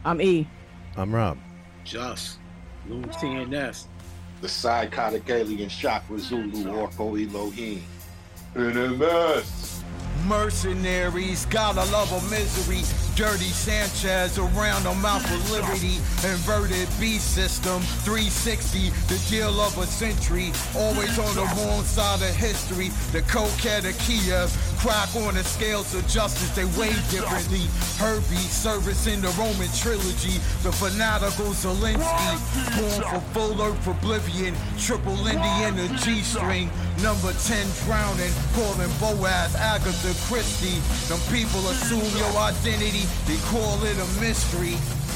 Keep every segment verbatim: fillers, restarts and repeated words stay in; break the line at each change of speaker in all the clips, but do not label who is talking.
I'm E.
I'm Rob.
Just Loom T N S.
The psychotic alien chakra Zulu Orko Elohim. N M S.
Mercenaries, gotta love a misery. Dirty Sanchez around the mouth of liberty. Inverted beast system, three sixty, the deal of a century. Always on the wrong side of history. The cokehead of Kiev, crack on the scales of justice, they weigh differently. Herbie, service in the Roman trilogy. The fanatical Zelensky, born for full earth oblivion. Triple Indian, the G-string. Number ten drowning, calling Boaz, Agatha Christie. Them people assume your identity, they call it a mystery.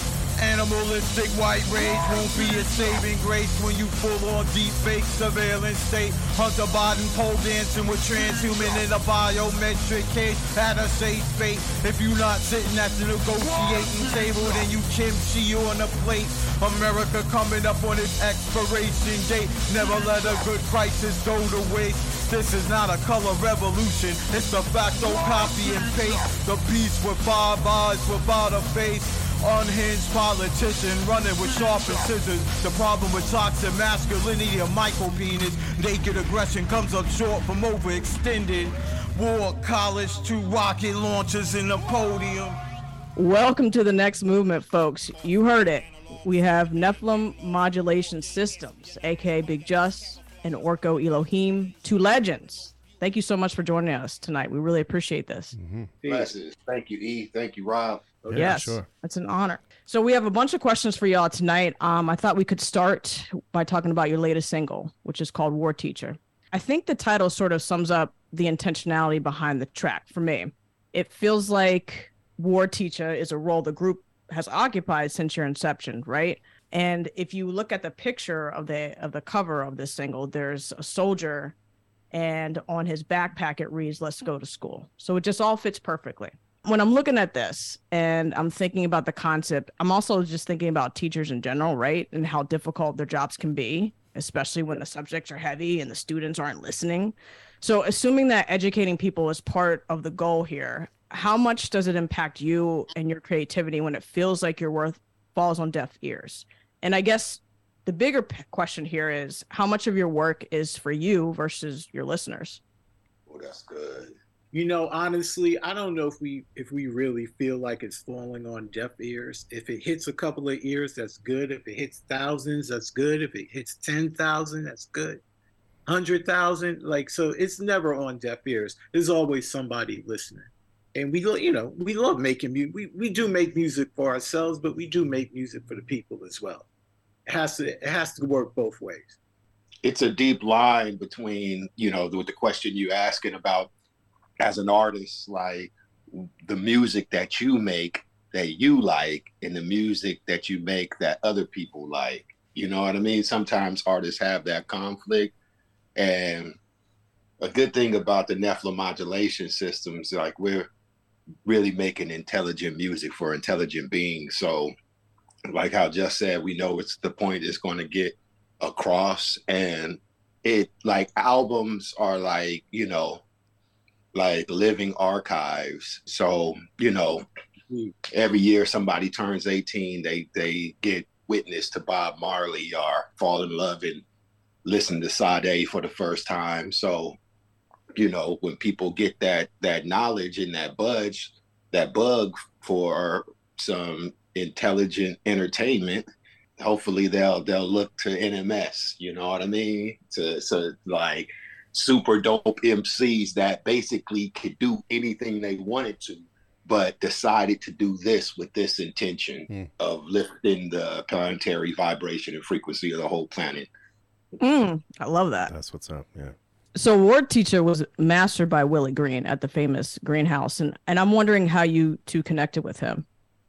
Animalistic white rage won't be a saving grace when you full on deep fake surveillance state. Hunter Biden pole dancing with transhuman in a biometric case at a safe fate. If you not sitting at the negotiating table, then you kimchi on a plate. America coming up on its expiration date. Never let a good crisis go to waste. This is not a color revolution, it's a facto copy and paste. The beast with five eyes without a face. Unhinged politician running with sharpened scissors. The problem with toxic masculinity, a micro penis. Naked aggression comes up short from overextended. War college to rocket launchers in the podium.
Welcome to the next movement, folks. You heard it. We have Nephilim Modulation Systems, aka Big Just and Orko Elohim, two legends. Thank you so much for joining us tonight. We really appreciate this.
Mm-hmm. Blessings. Thank you, E. Thank you, Rob.
Yeah, yes, sure. It's an honor. So we have a bunch of questions for y'all tonight. Um, I thought we could start by talking about your latest single, which is called War Teacher. I think the title sort of sums up the intentionality behind the track for me. It feels like War Teacher is a role the group has occupied since your inception, right? And if you look at the picture of the of the cover of this single, there's a soldier, and on his backpack it reads, "Let's go to school." So it just all fits perfectly. When I'm looking at this and I'm thinking about the concept, I'm also just thinking about teachers in general, right? And how difficult their jobs can be, especially when the subjects are heavy and the students aren't listening. So assuming that educating people is part of the goal here, how much does it impact you and your creativity when it feels like your work falls on deaf ears? And I guess the bigger p- question here is how much of your work is for you versus your listeners?
Oh, that's good.
You know, honestly, I don't know if we if we really feel like it's falling on deaf ears. If it hits a couple of ears, that's good. If it hits thousands, that's good. If it hits ten thousand, that's good. one hundred thousand, like, so it's never on deaf ears. There's always somebody listening. And we, you know, we love making music. We, we do make music for ourselves, but we do make music for the people as well. It has to, it has to work both ways.
It's a deep line between, you know, the, the question you asking about as an artist, like the music that you make that you like and the music that you make that other people like. You know what I mean? Sometimes artists have that conflict. And a good thing about the Nephilim Modulation Systems, like we're really making intelligent music for intelligent beings. So like how Just said, we know it's the point it's going to get across. And it, like, albums are like, you know, like living archives. So, you know, every year somebody turns eighteen, they they get witness to Bob Marley or fall in love and listen to Sade for the first time. So, you know, when people get that that knowledge and that budge, that bug for some intelligent entertainment, hopefully they'll they'll look to N M S. You know what I mean? To so like super dope M Cs that basically could do anything they wanted to, but decided to do this with this intention mm. of lifting the planetary vibration and frequency of the whole planet.
Mm, I love that.
That's what's up. Yeah.
So War Teacher was mastered by Willie Green at the famous Greenhouse, and and I'm wondering how you two connected with him.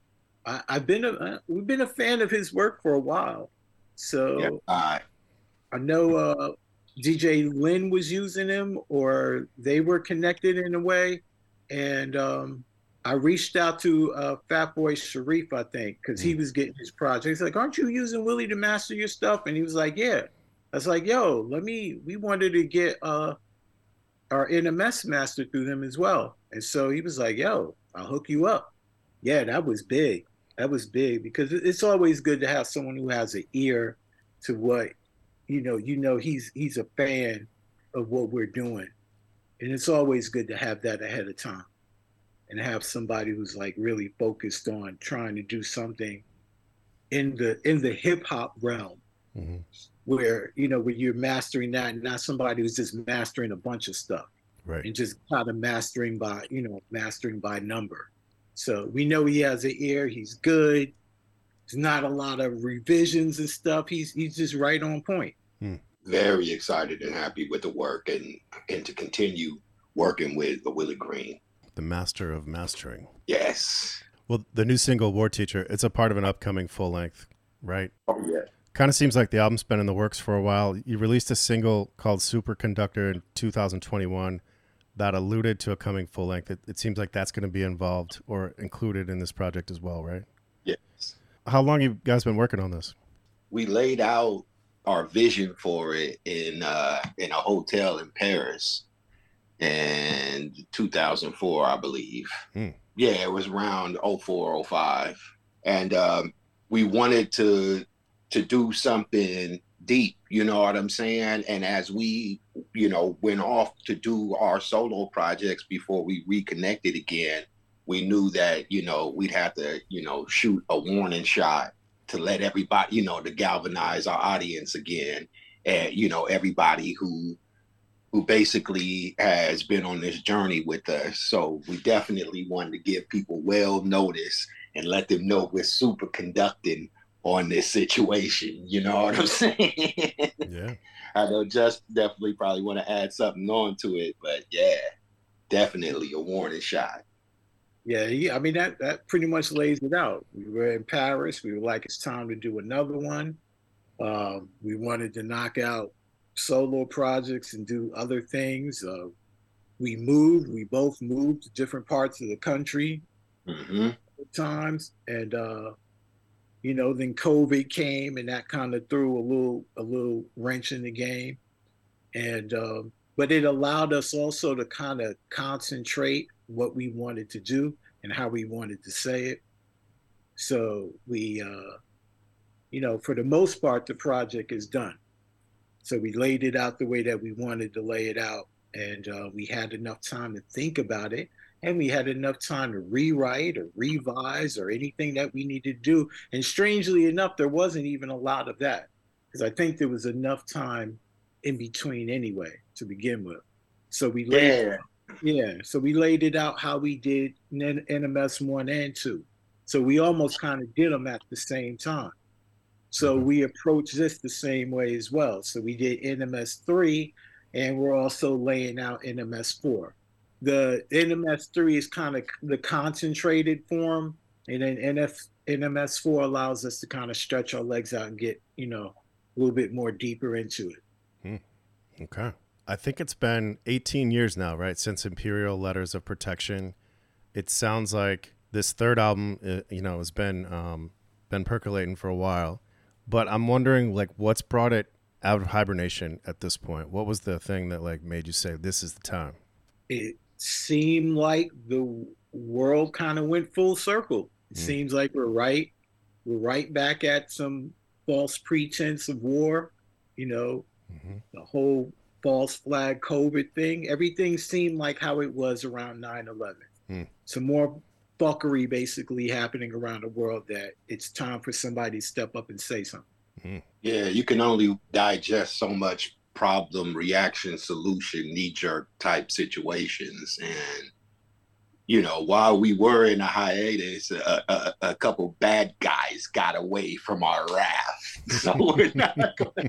I, I've been a we've been a fan of his work for a while, so
yeah. uh,
I know uh, D J Lynn was using him, or they were connected in a way, and um, I reached out to uh, Fatboy Sharif, I think, because he was getting his project. He's like, "Aren't you using Willie to master your stuff?" And he was like, "Yeah." I was like, "Yo, let me." We wanted to get uh, our N M S mastered through them as well, and so he was like, "Yo, I'll hook you up." Yeah, that was big. That was big because it's always good to have someone who has an ear to what, you know, you know, he's he's a fan of what we're doing. And it's always good to have that ahead of time and have somebody who's like really focused on trying to do something in the in the hip hop realm, mm-hmm. where, you know, where you're mastering that and not somebody who's just mastering a bunch of stuff.
Right.
And just kind of mastering by, you know, mastering by number. So we know he has an ear, he's good. There's not a lot of revisions and stuff. He's he's just right on point.
Hmm.
Very excited and happy with the work and and to continue working with Willie Green.
The master of mastering.
Yes.
Well, the new single, War Teacher, it's a part of an upcoming full length, right?
Oh, yeah.
Kind of seems like the album's been in the works for a while. You released a single called Superconductor in two thousand twenty-one that alluded to a coming full length. It, it seems like that's going to be involved or included in this project as well, right?
Yes.
How long have you guys been working on this?
We laid out our vision for it in uh, in a hotel in Paris in two thousand four, I believe. Hmm. Yeah, it was around oh four, oh five. And um, we wanted to to do something deep, you know what I'm saying? And as we, you know, went off to do our solo projects before we reconnected again, we knew that, you know, we'd have to, you know, shoot a warning shot to let everybody, you know, to galvanize our audience again. And, you know, everybody who who basically has been on this journey with us. So we definitely wanted to give people well notice and let them know we're super conducting on this situation. You know what I'm saying?
Yeah.
I know Just definitely probably want to add something on to it, but yeah, definitely a warning shot.
Yeah, yeah. I mean, that, that pretty much lays it out. We were in Paris. We were like, it's time to do another one. Um, we wanted to knock out solo projects and do other things. Uh, we moved. We both moved to different parts of the country
mm-hmm.
at times. And, uh, you know, then COVID came and that kind of threw a little a little wrench in the game. And um, but it allowed us also to kind of concentrate what we wanted to do and how we wanted to say it. So we, uh, you know, for the most part, the project is done. So we laid it out the way that we wanted to lay it out. And uh, we had enough time to think about it. And we had enough time to rewrite or revise or anything that we needed to do. And strangely enough, there wasn't even a lot of that because I think there was enough time in between anyway to begin with. So we laid, yeah. yeah. So we laid it out how we did N M S one and two. So we almost kind of did them at the same time. So we approached this the same way as well. So we did N M S three, and we're also laying out N M S four. The N M S three is kind of the concentrated form, and then N M S four allows us to kind of stretch our legs out and get, you know, a little bit more deeper into it.
Hmm. Okay. I think it's been eighteen years now, right, since Imperial Letters of Protection. It sounds like this third album, you know, has been um, been percolating for a while. But I'm wondering, like, what's brought it out of hibernation at this point? What was the thing that, like, made you say, this is the time?
It seemed like the world kind of went full circle. It mm. seems like we're right. We're right back at some false pretense of war, you know, mm-hmm. the whole false flag COVID thing. Everything seemed like how it was around nine eleven. Mm. Some more fuckery basically happening around the world that it's time for somebody to step up and say something.
Mm. Yeah, you can only digest so much problem, reaction, solution, knee-jerk type situations. And, you know, while we were in a hiatus, a, a, a couple bad guys got away from our wrath. So we're not going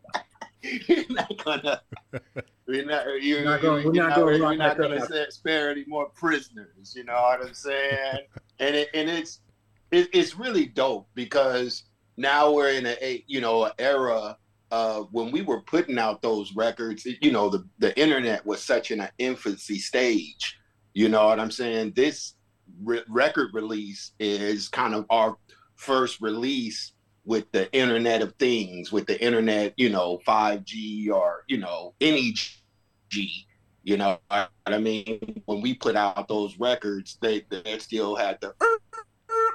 You're not gonna. We're not. You're not going. We're not going. We're not going to spare any more prisoners. You know what I'm saying? and it, and it's it, it's really dope because now we're in a you know an era of when we were putting out those records. You know the the internet was such in an infancy stage. You know what I'm saying? This re- record release is kind of our first release with the Internet of Things, with the internet, you know, five G or, you know, any G, you know what I mean? When we put out those records, they, they still had the,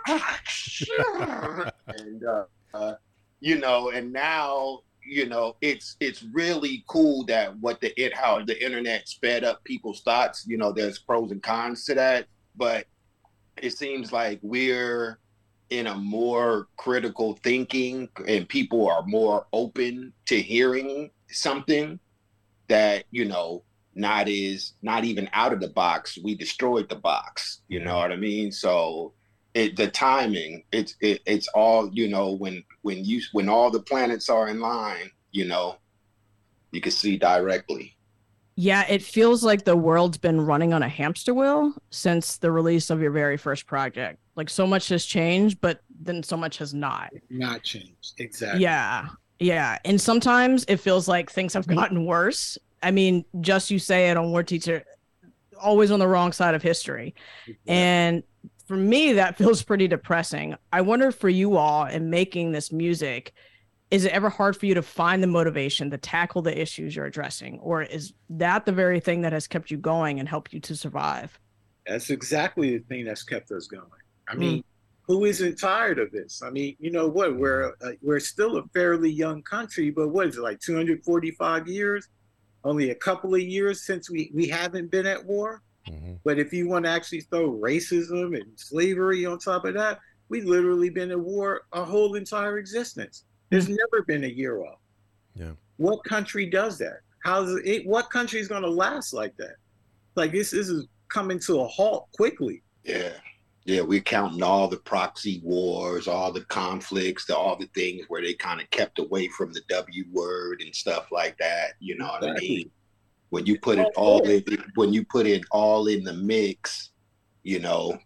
and uh, uh, you know, and now you know it's it's really cool that what the it how the internet sped up people's thoughts. You know, there's pros and cons to that, but it seems like we're in a more critical thinking, and people are more open to hearing something that you know not is not even out of the box. We destroyed the box. You know what I mean? So. It, the timing, it's it, it's all, you know, when when you when all the planets are in line, you know, you can see directly.
Yeah, it feels like the world's been running on a hamster wheel since the release of your very first project. Like so much has changed, but then so much has not.
Not changed. Exactly.
Yeah. Yeah. And sometimes it feels like things have gotten worse. I mean, just you say it on War Teacher, always on the wrong side of history. Exactly. And for me, that feels pretty depressing. I wonder for you all in making this music, is it ever hard for you to find the motivation to tackle the issues you're addressing? Or is that the very thing that has kept you going and helped you to survive?
That's exactly the thing that's kept us going. I mean, mm. who isn't tired of this? I mean, you know what? We're uh, we're still a fairly young country, but what is it, like two hundred forty-five years? Only a couple of years since we, we haven't been at war. Mm-hmm. But if you want to actually throw racism and slavery on top of that, we literally been at war our whole entire existence. There's mm-hmm. never been a year off.
Yeah.
What country does that? How's it? What country is going to last like that? Like this, this is coming to a halt quickly.
Yeah. Yeah. We're counting all the proxy wars, all the conflicts, the, all the things where they kind of kept away from the W word and stuff like that. You know exactly. what I mean? When you put it all in, when you put it all in the mix, you know,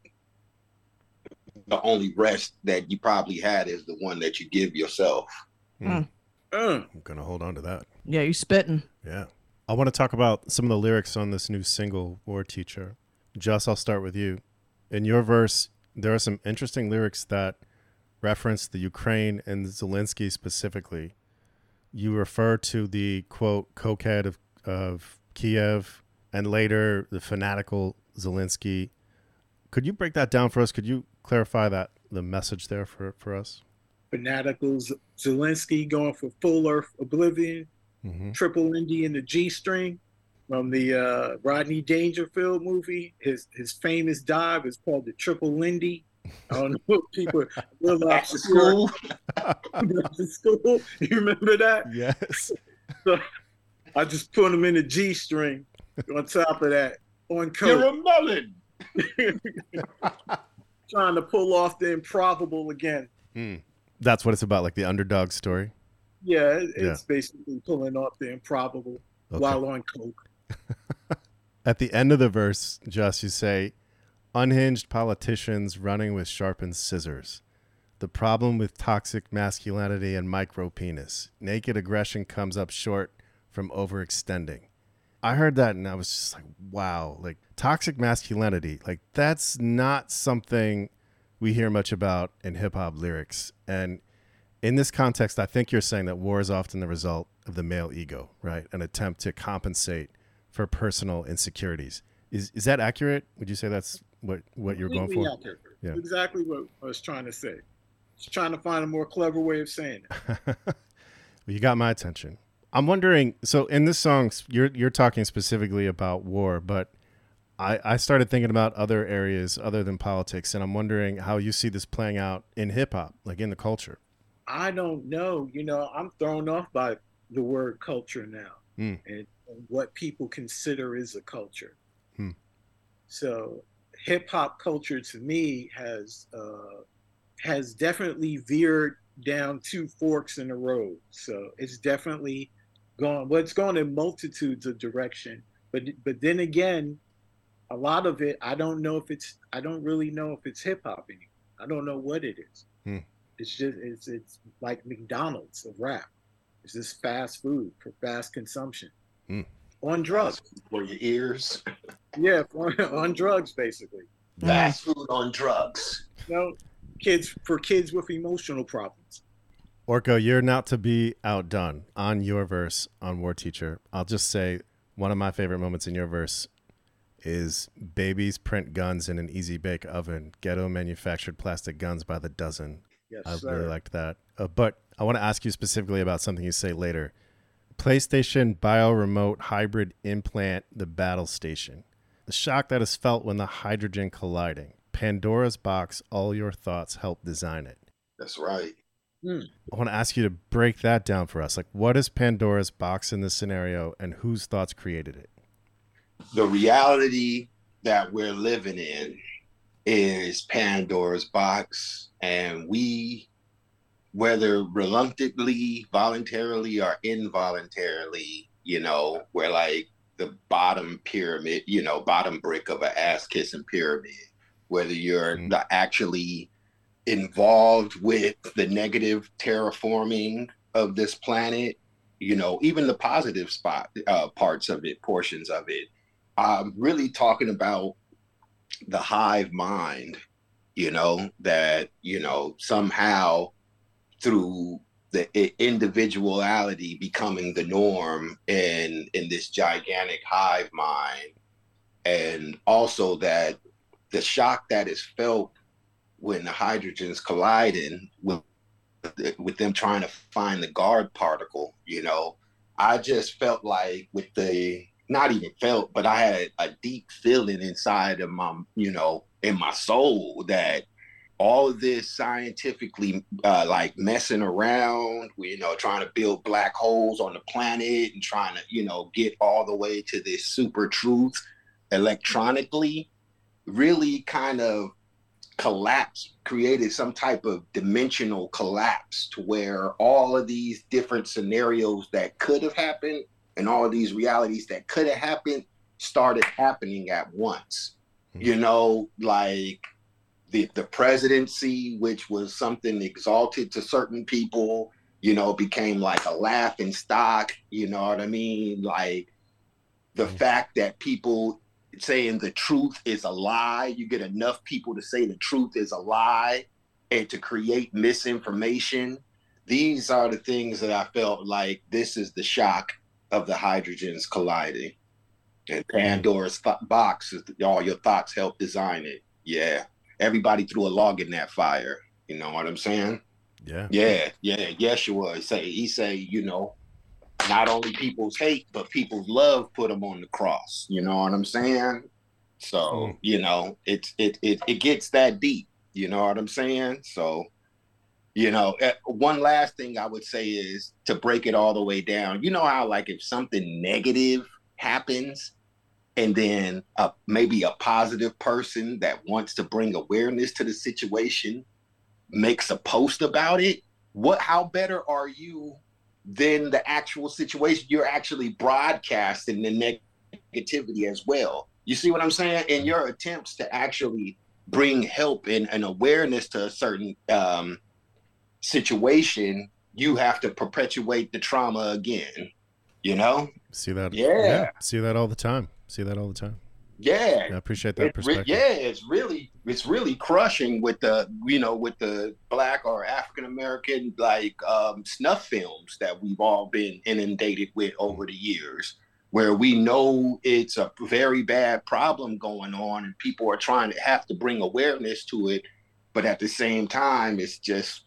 the only rest that you probably had is the one that you give yourself.
Mm. Mm. I'm gonna hold on to that.
Yeah, you spitting.
Yeah, I want to talk about some of the lyrics on this new single, War Teacher. Just, I'll start with you. In your verse, there are some interesting lyrics that reference the Ukraine and Zelensky specifically. You refer to the quote cokehead of of Kiev and later the fanatical Zelensky. Could you break that down for us? Could you clarify that the message there for, for us?
Fanatical Z- Zelensky going for full earth oblivion, mm-hmm. triple Lindy in the G string from the uh, Rodney Dangerfield movie. His his famous dive is called the Triple Lindy. I don't know if people realize the school. The school. You remember that?
Yes.
So, I just put them in a G string on top of that on coat.
You're a mullen.
Trying to pull off the improbable again.
Mm. That's what it's about, like the underdog story?
Yeah, it, it's yeah. basically pulling off the improbable okay. while on coke.
At the end of the verse, Just, you say, unhinged politicians running with sharpened scissors. The problem with toxic masculinity and micro penis. Naked aggression comes up short from overextending. I heard that and I was just like, wow, like toxic masculinity, like that's not something we hear much about in hip hop lyrics. And in this context, I think you're saying that war is often the result of the male ego, right? An attempt to compensate for personal insecurities. Is is that accurate? Would you say that's what, what you're going for?
Accurate. Yeah. Exactly what I was trying to say. Just trying to find a more clever way of saying it.
Well, you got my attention. I'm wondering, so in this song, you're you're talking specifically about war, but I, I started thinking about other areas other than politics, and I'm wondering how you see this playing out in hip-hop, like in the culture.
I don't know. You know, I'm thrown off by the word culture now mm. and, and what people consider is a culture. Mm. So hip-hop culture to me has uh, has definitely veered down two forks in the road. So it's definitely gone, well, it's gone in multitudes of direction, but but then again, a lot of it, I don't know if it's, I don't really know if it's hip hop anymore. I don't know what it is. Hmm. It's just, it's it's like McDonald's of rap. It's just fast food for fast consumption hmm. on drugs.
For your ears.
Yeah, for, on drugs, basically.
Fast food on drugs.
You know, kids, for kids with emotional problems.
Orko, you're not to be outdone on your verse on War Teacher. I'll just say one of my favorite moments in your verse is babies print guns in an easy bake oven, ghetto manufactured plastic guns by the dozen.
Yes,
I
sir.
really liked that. Uh, but I want to ask you specifically about something you say later. PlayStation Bio Remote Hybrid Implant, the Battle Station. The shock that is felt when the hydrogen colliding. Pandora's Box, all your thoughts help design it.
That's right.
Hmm.
I want to ask you to break that down for us. Like, what is Pandora's Box in this scenario, and whose thoughts created it?
The reality that we're living in is Pandora's Box, and we, whether reluctantly, voluntarily, or involuntarily, you know, we're like the bottom pyramid, you know, bottom brick of an ass-kissing pyramid. Whether you're mm-hmm. actually involved with the negative terraforming of this planet, you know, even the positive spot uh, parts of it, portions of it. I'm really talking about the hive mind, you know, that, you know, somehow through the individuality becoming the norm in, in this gigantic hive mind. And also that the shock that is felt when the hydrogens colliding with, with them trying to find the guard particle, you know, I just felt like with the, not even felt, but I had a deep feeling inside of my, you know, in my soul that all of this scientifically uh, like messing around, you know, trying to build black holes on the planet and trying to, you know, get all the way to this super truth electronically really kind of collapsed, created some type of dimensional collapse to where all of these different scenarios that could have happened and all of these realities that could have happened started happening at once. Mm-hmm. You know, like the the presidency, which was something exalted to certain people, you know, became like a laughing stock, you know what I mean? Like the mm-hmm. fact that people saying the truth is a lie, you get enough people to say the truth is a lie and to create misinformation. These are the things that I felt like this is the shock of the hydrogens colliding. And Pandora's th- box is all your thoughts help design it. Yeah. Everybody threw a log in that fire. You know what I'm saying?
Yeah.
Yeah. Yeah. Yeshua say, he say, you know, not only people's hate, but people's love put them on the cross. You know what I'm saying? So, mm. you know, it's, it, it, it gets that deep. You know what I'm saying? So, you know, one last thing I would say is to break it all the way down. You know how, like, if something negative happens and then uh, maybe a positive person that wants to bring awareness to the situation makes a post about it, what, how better are you than the actual situation? You're actually broadcasting the negativity as well. You see what I'm saying? In your attempts to actually bring help and, and awareness to a certain um, situation, you have to perpetuate the trauma again, you know?
See that?
Yeah.
yeah. See that all the time. See that all the time.
Yeah.
I appreciate that
it,
perspective.
Yeah, it's really, it's really crushing with the, you know, with the Black or African-American, like um, snuff films that we've all been inundated with over the years, where we know it's a very bad problem going on and people are trying to have to bring awareness to it. But at the same time, it's just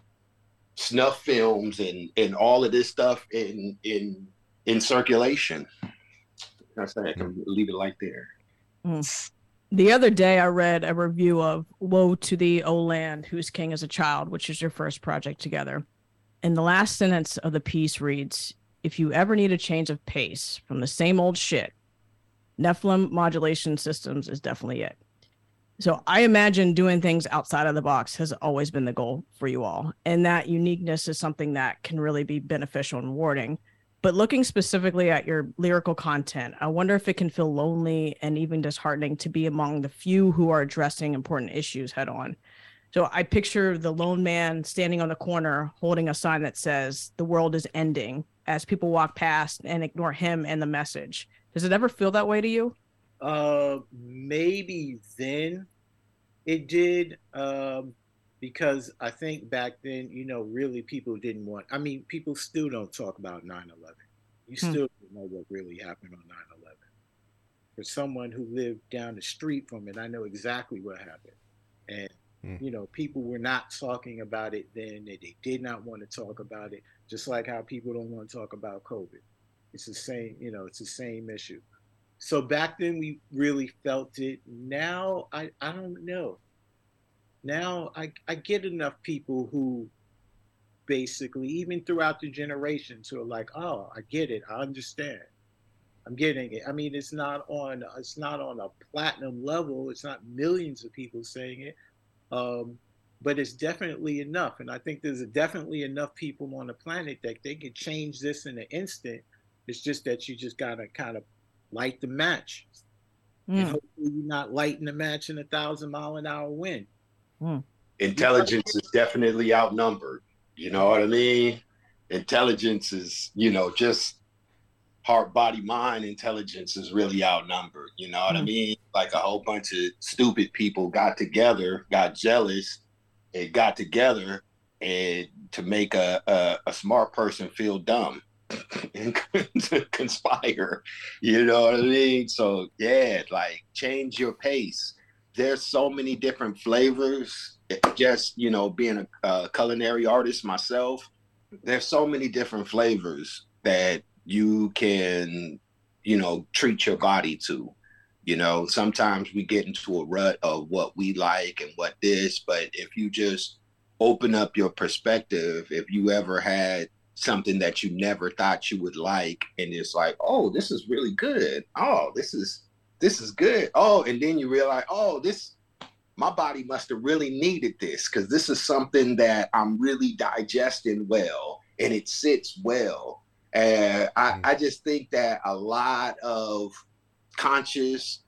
snuff films and, and all of this stuff in, in, in circulation. I say I can leave it like there.
Mm. The other day I read a review of Woe to Thee, O Land, Whose King is a Child, which is your first project together. And the last sentence of the piece reads, if you ever need a change of pace from the same old shit, Nephilim Modulation Systems is definitely it. So I imagine doing things outside of the box has always been the goal for you all. And that uniqueness is something that can really be beneficial and rewarding. But looking specifically at your lyrical content, I wonder if it can feel lonely and even disheartening to be among the few who are addressing important issues head on. So I picture the lone man standing on the corner holding a sign that says the world is ending as people walk past and ignore him and the message. Does it ever feel that way to you?
Uh, maybe then it did. Um, because I think back then, you know, really people didn't want, I mean, people still don't talk about nine eleven. You still hmm. don't know what really happened on nine eleven. for someone who lived down the street from it, I know exactly what happened. And, mm. you know, people were not talking about it then. They, they did not want to talk about it, just like how people don't want to talk about COVID. It's the same, you know, it's the same issue. So back then we really felt it. Now, I, I don't know. Now I, I get enough people who basically, even throughout the generations, who are like, oh, I get it. I understand. I'm getting it. I mean, it's not on, it's not on a platinum level. It's not millions of people saying it, um, but it's definitely enough. And I think there's definitely enough people on the planet that they can change this in an instant. It's just that you just got to kind of light the match. Mm. And hopefully you're not lighting the match in a thousand mile an hour wind.
Mm.
Intelligence is definitely outnumbered. You know what I mean? Intelligence is, you know, just heart, body, mind. Intelligence is really outnumbered. You know what mm. I mean? Like a whole bunch of stupid people got together, got jealous, and got together and to make a, a, a smart person feel dumb and to conspire. You know what I mean? So yeah, like change your pace. There's so many different flavors. Just, you know, being a, a culinary artist myself, there's so many different flavors that you can, you know, treat your body to. You know, sometimes we get into a rut of what we like and what this, but if you just open up your perspective, if you ever had something that you never thought you would like, and it's like, oh, this is really good. Oh, this is, this is good. Oh, and then you realize, oh, this, my body must have really needed this because this is something that I'm really digesting well and it sits well. And I, I just think that a lot of conscious,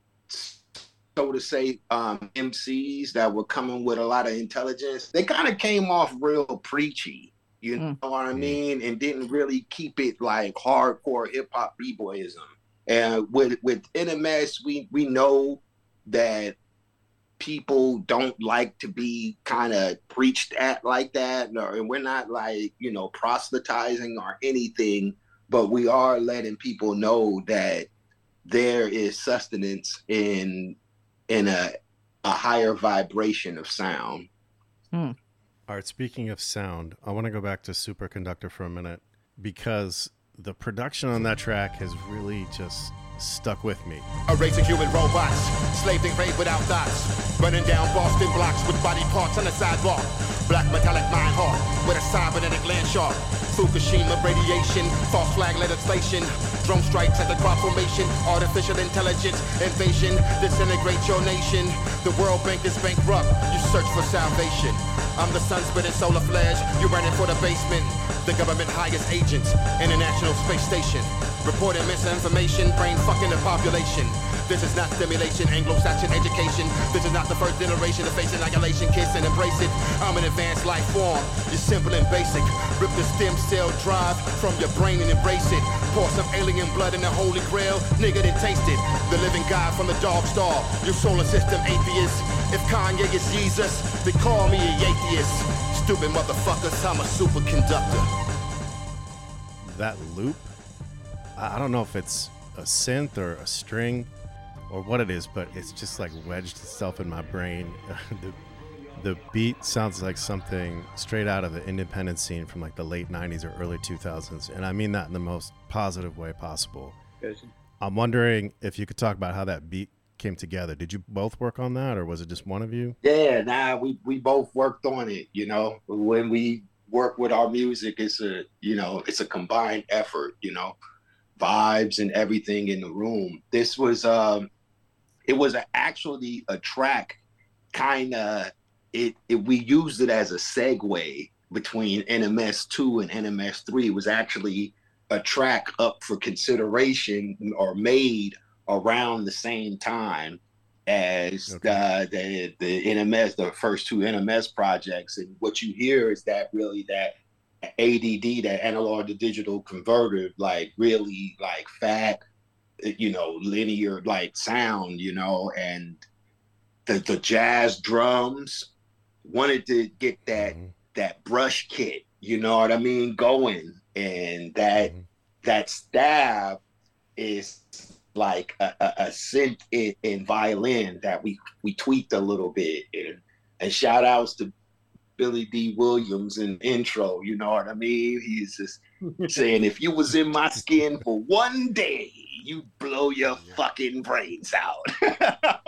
so to say, um, M Cs that were coming with a lot of intelligence, they kind of came off real preachy, you mm. know what I mean? And didn't really keep it like hardcore hip hop b-boyism. And with, with N M S, we, we know that people don't like to be kind of preached at like that. Or, and we're not like, you know, proselytizing or anything, but we are letting people know that there is sustenance in in a, a higher vibration of sound.
Hmm. All right, speaking of sound, I want to go back to Superconductor for a minute because the production on that track has really just stuck with me.
A race of human robots, slaved and raped without thoughts, running down Boston blocks with body parts on the sidewalk. Black metallic mind heart with a cybernetic land shark. Fukushima radiation, false flag legislation, drone strikes at the crop formation, artificial intelligence invasion, disintegrate your nation. The World Bank is bankrupt, you search for salvation. I'm the sun spitting solar flares, you running for the basement. The government hires agents, International Space Station, reporting misinformation, brain fucking the population. This is not stimulation, Anglo-Saxon education. This is not the first generation to face annihilation. Kiss and embrace it. I'm an advanced life form. You're simple and basic. Rip the stem cell drive from your brain and embrace it. Pour some alien blood in the holy grail. Nigga, then taste it. The living God from the dog star. You solar system atheist. If Kanye is Jesus, they call me a atheist. Stupid motherfuckers, I'm a superconductor.
That loop, I don't know if it's a synth or a string or what it is, but it's just like wedged itself in my brain. the, the beat sounds like something straight out of the independent scene from like the late nineties or early two thousands. And I mean that in the most positive way possible. Yes. I'm wondering if you could talk about how that beat came together. Did you both work on that or was it just one of you?
Yeah, nah, we, we both worked on it. You know, when we work with our music, it's a, you know, it's a combined effort, you know, vibes and everything in the room. This was, um, it was a, actually a track kind of, it, it, we used it as a segue between N M S two and N M S three. It was actually a track up for consideration or made around the same time as okay. uh, the, the N M S, the first two N M S projects. And what you hear is that really that A D D, that analog to digital converter, like really like fat, you know, linear like sound, you know, and the the jazz drums wanted to get that mm-hmm. that brush kit, you know what I mean, going. And that mm-hmm. that stab is like a, a, a synth in, in violin that we we tweaked a little bit, and and shout outs to Billy D. Williams in the intro, you know what I mean? He's just saying, if you was in my skin for one day, you blow your fucking brains out.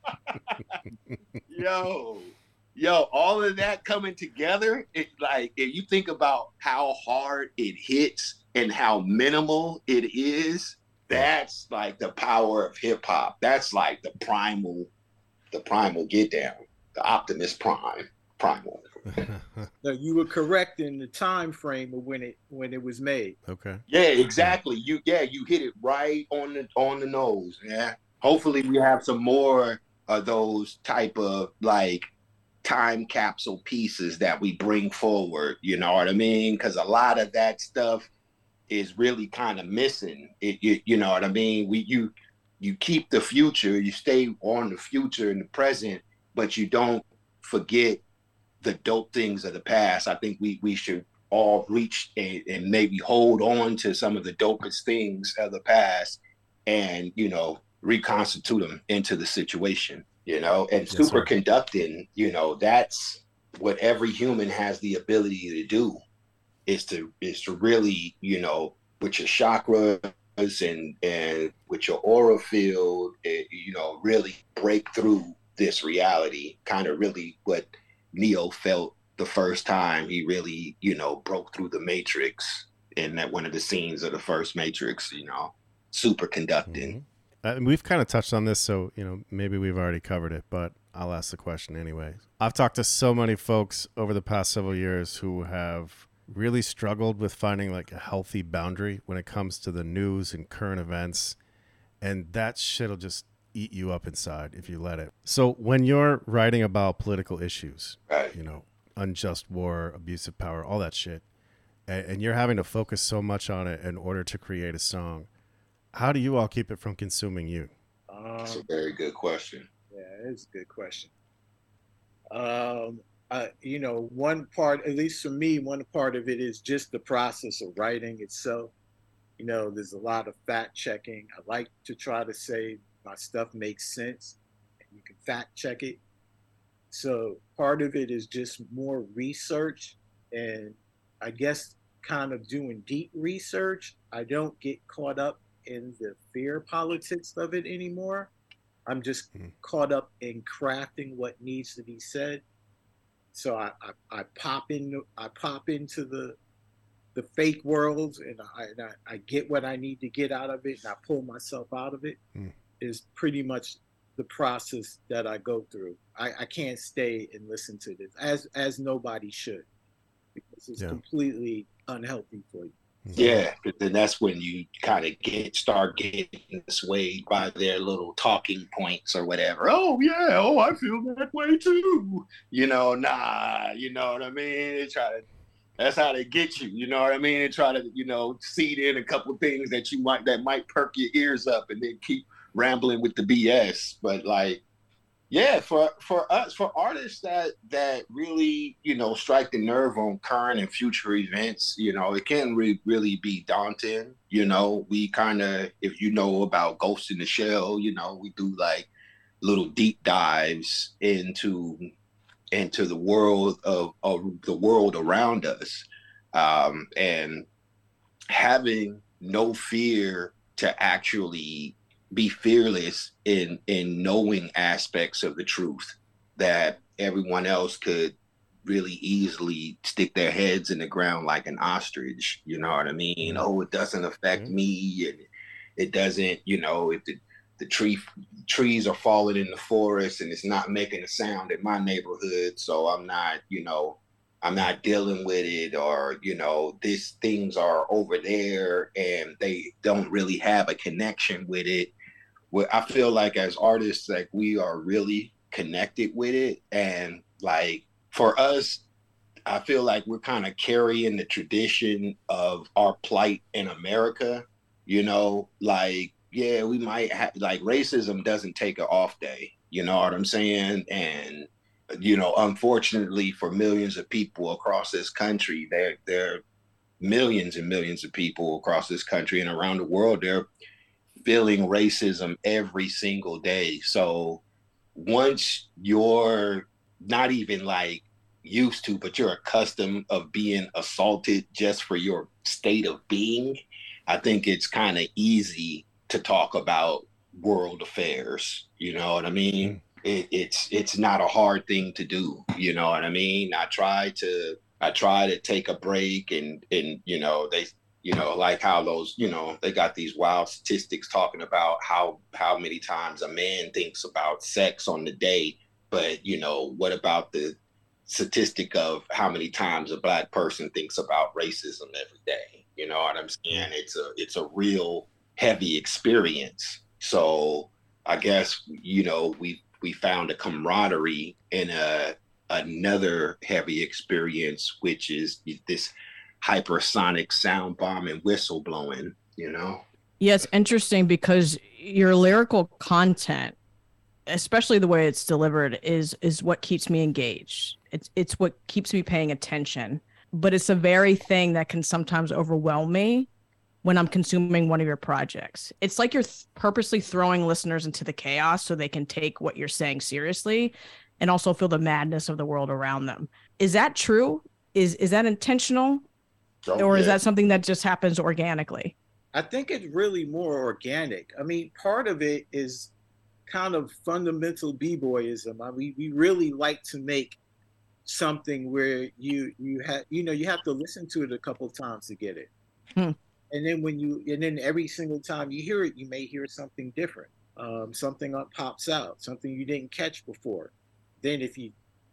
yo, yo, all of that coming together, it, like, if you think about how hard it hits and how minimal it is, that's like the power of hip hop. That's like the primal, the primal get down, the Optimus Prime, primal.
No, you were correct in the time frame of when it when it was made.
Okay.
Yeah, exactly. You yeah, you hit it right on the on the nose. Yeah. Hopefully we have some more of those type of like time capsule pieces that we bring forward. You know what I mean? Because a lot of that stuff is really kind of missing. It, you, you know what I mean? We you you keep the future, you stay on the future and the present, but you don't forget the dope things of the past. I think we we should all reach and, and maybe hold on to some of the dopest things of the past and, you know, reconstitute them into the situation, you know, and
yes,
superconducting, you know, that's what every human has the ability to do is to, is to really, you know, with your chakras and, and with your aura field, it, you know, really break through this reality, kind of really what Neo felt the first time he really, you know, broke through the Matrix in that one of the scenes of the first Matrix, you know, superconducting.
Mm-hmm. Uh, we've kind of touched on this, so, you know, maybe we've already covered it, but I'll ask the question anyway. I've talked to so many folks over the past several years who have really struggled with finding like a healthy boundary when it comes to the news and current events. And that shit'll just eat you up inside if you let it. So when you're writing about political issues,
right,
you know, unjust war, abusive power, all that shit, and, and you're having to focus so much on it in order to create a song, how do you all keep it from consuming you?
Um,
That's a very good question.
Yeah, it's a good question. Um, uh, you know, one part, at least for me, one part of it is just the process of writing itself. You know, there's a lot of fact checking. I like to try to say my stuff makes sense and you can fact check it. So part of it is just more research and I guess kind of doing deep research. I don't get caught up in the fear politics of it anymore. I'm just mm. caught up in crafting what needs to be said. So I, I, I pop in, I pop into the the fake world and I, and I I get what I need to get out of it and I pull myself out of it. Mm. Is pretty much the process that I go through. I, I can't stay and listen to this as as nobody should because it's yeah. completely unhealthy for you.
Yeah, but then that's when you kind of get start getting swayed by their little talking points or whatever. Oh yeah, oh I feel that way too. You know, nah, you know what I mean? They try to. That's how they get you. You know what I mean? They try to, you know, seed in a couple of things that you might that might perk your ears up, and then keep rambling with the B S. But like, yeah, for for us, for artists that that really, you know, strike the nerve on current and future events, you know, it can re- really be daunting. You know, we kind of, if you know about Ghost in the Shell, you know, we do like little deep dives into into the world of, of the world around us, um, and having no fear to actually be fearless in in knowing aspects of the truth that everyone else could really easily stick their heads in the ground like an ostrich. You know what I mean? Oh, it doesn't affect mm-hmm. me, and it doesn't, you know, if the the tree trees are falling in the forest and it's not making a sound in my neighborhood, so I'm not, you know, I'm not dealing with it, or, you know, these things are over there and they don't really have a connection with it. Well, I feel like as artists, like we are really connected with it. And like for us, I feel like we're kind of carrying the tradition of our plight in America, you know, like, yeah, we might have, like, racism doesn't take an off day, you know what I'm saying? And, you know, unfortunately for millions of people across this country, there, there are millions and millions of people across this country and around the world, they're feeling racism every single day. So once you're not even like used to, but you're accustomed of being assaulted just for your state of being, I think it's kind of easy to talk about world affairs. You know what I mean? It, it's it's not a hard thing to do. You know what I mean? I try to I try to take a break, and and you know they you know like how those you know they got these wild statistics talking about how how many times a man thinks about sex on the day, but you know what about the statistic of how many times a black person thinks about racism every day? You know what I'm saying? It's a it's a real heavy experience. So I guess you know we we found a camaraderie in a another heavy experience, which is this hypersonic sound bomb and whistle blowing, you know?
Yeah, it's interesting because your lyrical content, especially the way it's delivered, is is what keeps me engaged. It's it's what keeps me paying attention. But it's a very thing that can sometimes overwhelm me when I'm consuming one of your projects. It's like you're th- purposely throwing listeners into the chaos so they can take what you're saying seriously and also feel the madness of the world around them. Is that true? Is is that intentional?
So,
or is
yeah.
that something that just happens organically?
I think it's really more organic. I mean, part of it is kind of fundamental b-boyism. I mean, we really like to make something where you you have you know you have to listen to it a couple of times to get it.
Hmm.
And then when you, and then every single time you hear it, you may hear something different. Um, something up pops out, something you didn't catch before. Then if you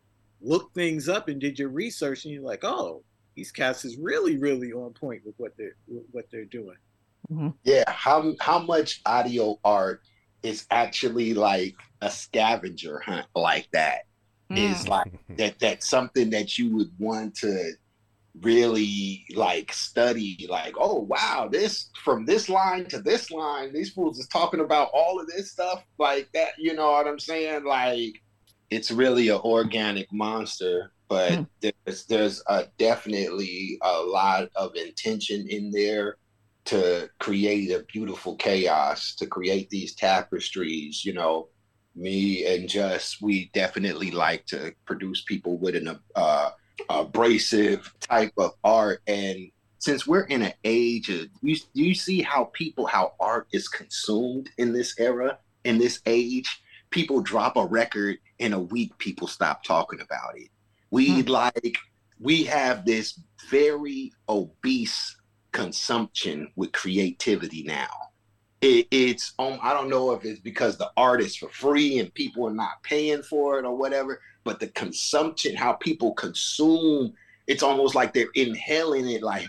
look things up and did your research, and you're like, oh, these cats is really, really on point with what they're what they're doing.
Mm-hmm.
Yeah, how how much audio art is actually like a scavenger hunt like that?
Mm.
Is like that that's something that you would want to really like study, like, oh wow, this from this line to this line, these fools is talking about all of this stuff like that, you know what I'm saying? Like, it's really an organic monster, but mm. there's there's a definitely a lot of intention in there to create a beautiful chaos, to create these tapestries. You know, me and Just, we definitely like to produce people with an uh abrasive type of art. And since we're in an age of, you, you see how people, how art is consumed in this era, in this age, people drop a record in a week, people stop talking about it. We hmm. like, we have this very obese consumption with creativity now. It, it's, um, I don't know if it's because the art is for free and people are not paying for it or whatever, but the consumption, how people consume, it's almost like they're inhaling it, like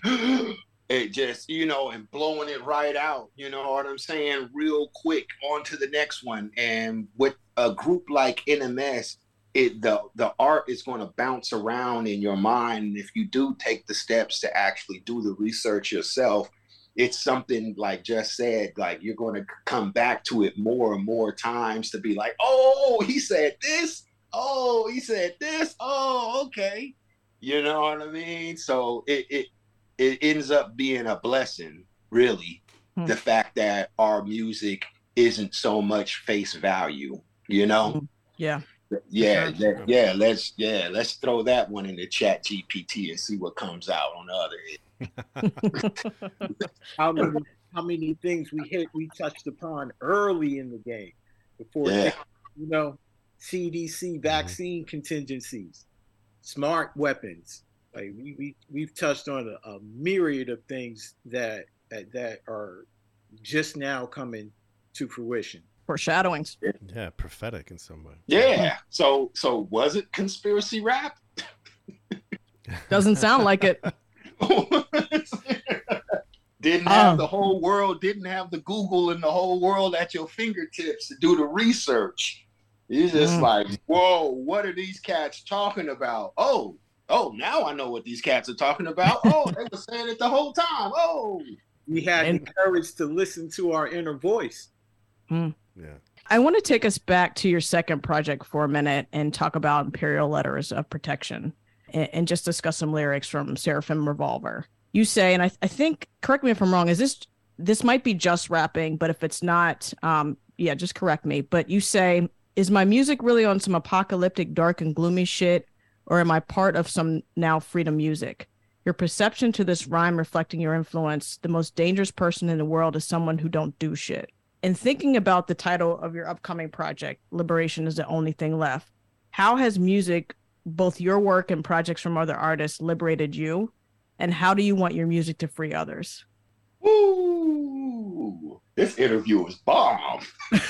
it just, you know, and blowing it right out. You know what I'm saying? Real quick on to the next one. And with a group like N M S, it the the art is going to bounce around in your mind. And if you do take the steps to actually do the research yourself, it's something like Just said, like you're going to come back to it more and more times to be like, oh, he said this. Oh, he said this. Oh, okay. You know what I mean? So it it, it ends up being a blessing, really. Hmm. The fact that our music isn't so much face value, you know?
Yeah.
Yeah,
sure.
that, yeah, let's yeah, let's throw that one in the Chat G P T and see what comes out on the other end.
how many how many things we hit we touched upon early in the game before
yeah.
you know. C D C vaccine contingencies, smart weapons. Like we we we've touched on a, a myriad of things that, that that are just now coming to fruition.
Foreshadowings.
Yeah, yeah, prophetic in some way.
Yeah. So so was it conspiracy rap?
Doesn't sound like it.
Didn't have um, the whole world, didn't have the Google and the whole world at your fingertips to do the research. You're just mm. like, whoa, what are these cats talking about? Oh, oh, now I know what these cats are talking about. Oh, they were saying it the whole time. Oh.
We had and, the courage to listen to our inner voice.
Mm.
Yeah.
I want to take us back to your second project for a minute and talk about Imperial Letters of Protection and, and just discuss some lyrics from Seraphim Revolver. You say, and I, I think, correct me if I'm wrong, is this this might be just rapping, but if it's not, um, yeah, just correct me. But you say, is my music really on some apocalyptic, dark and gloomy shit? Or am I part of some now freedom music? Your perception to this rhyme reflecting your influence, the most dangerous person in the world is someone who don't do shit. And thinking about the title of your upcoming project, Liberation is the Only Thing Left, how has music, both your work and projects from other artists, liberated you? And how do you want your music to free others?
Ooh, this interview is bomb.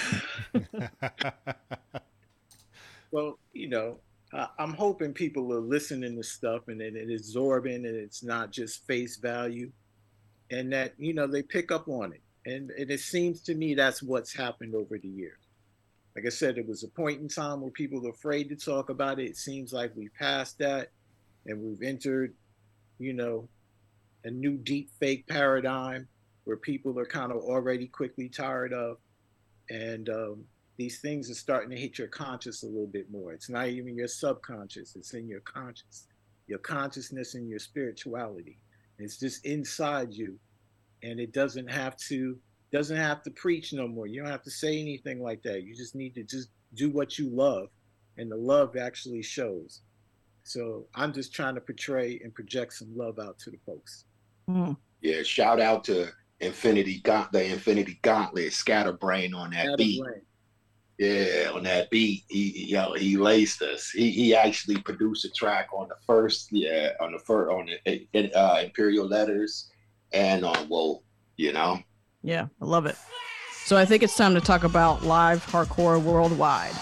Well, you know, uh, I'm hoping people are listening to stuff and that it is absorbing and it's not just face value, and that, you know, they pick up on it. And, and it seems to me that's what's happened over the years. Like I said, it was a point in time where people were afraid to talk about it. It seems like we passed that and we've entered, you know, a new deep fake paradigm where people are kind of already quickly tired of. And um, these things are starting to hit your conscious a little bit more. It's not even your subconscious, it's in your conscious, your consciousness and your spirituality. It's just inside you. And it doesn't have to, doesn't have to preach no more. You don't have to say anything like that. You just need to just do what you love. And the love actually shows. So I'm just trying to portray and project some love out to the folks.
Mm.
Yeah, shout out to Infinity Gaunt, the Infinity Gauntlet, Scatterbrain on that beat. Yeah, on that beat, he yo he laced us. He he actually produced a track on the first, yeah, on the first on the uh, Imperial Letters, and on Whoa, you know.
Yeah, I love it. So I think it's time to talk about live hardcore worldwide.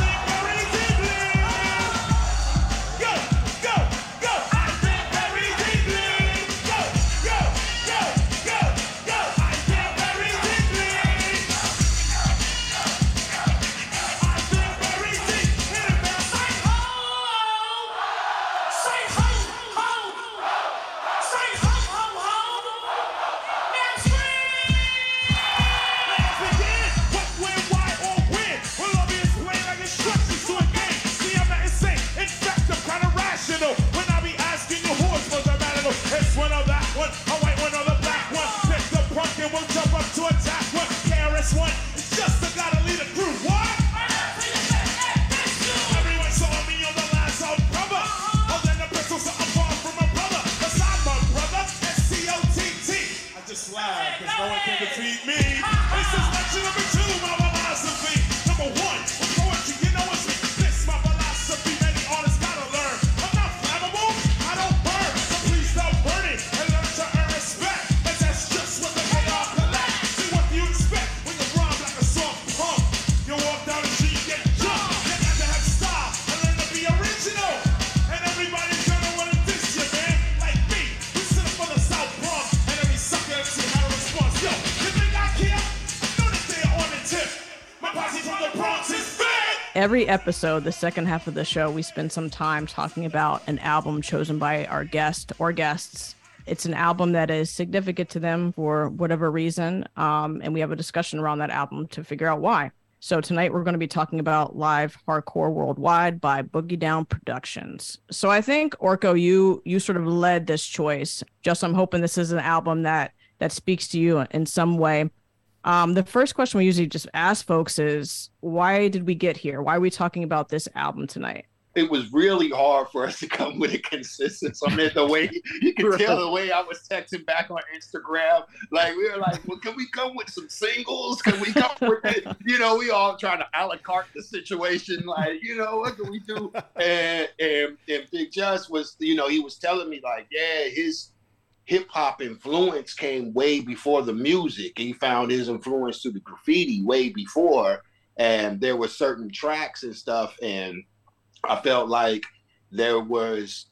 Every episode, the second half of the show, we spend some time talking about an album chosen by our guest or guests. It's an album that is significant to them for whatever reason, um, and we have a discussion around that album to figure out why. So tonight we're going to be talking about Live Hardcore Worldwide by Boogie Down Productions. So I think, Orko, you you sort of led this choice. Just I'm hoping this is an album that that speaks to you in some way. Um, the first question we usually just ask folks is, why did we get here? Why are we talking about this album tonight?
It was really hard for us to come with a consensus. I mean, the way you can tell the way I was texting back on Instagram, like we were like, well, can we come with some singles? Can we come with it? You know, we all trying to a la carte the situation. Like, you know, what can we do? And, and, and Big Just was, you know, he was telling me like, yeah, his hip hop influence came way before the music. He found his influence through the graffiti way before. And there were certain tracks and stuff. And I felt like there was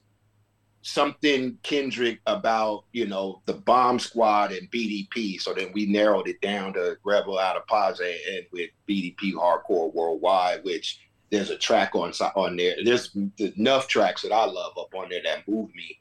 something Kendrick about, you know, the Bomb Squad and B D P. So then we narrowed it down to Rebel Out of Paz and with B D P Hardcore Worldwide, which there's a track on on there. There's enough tracks that I love up on there that move me.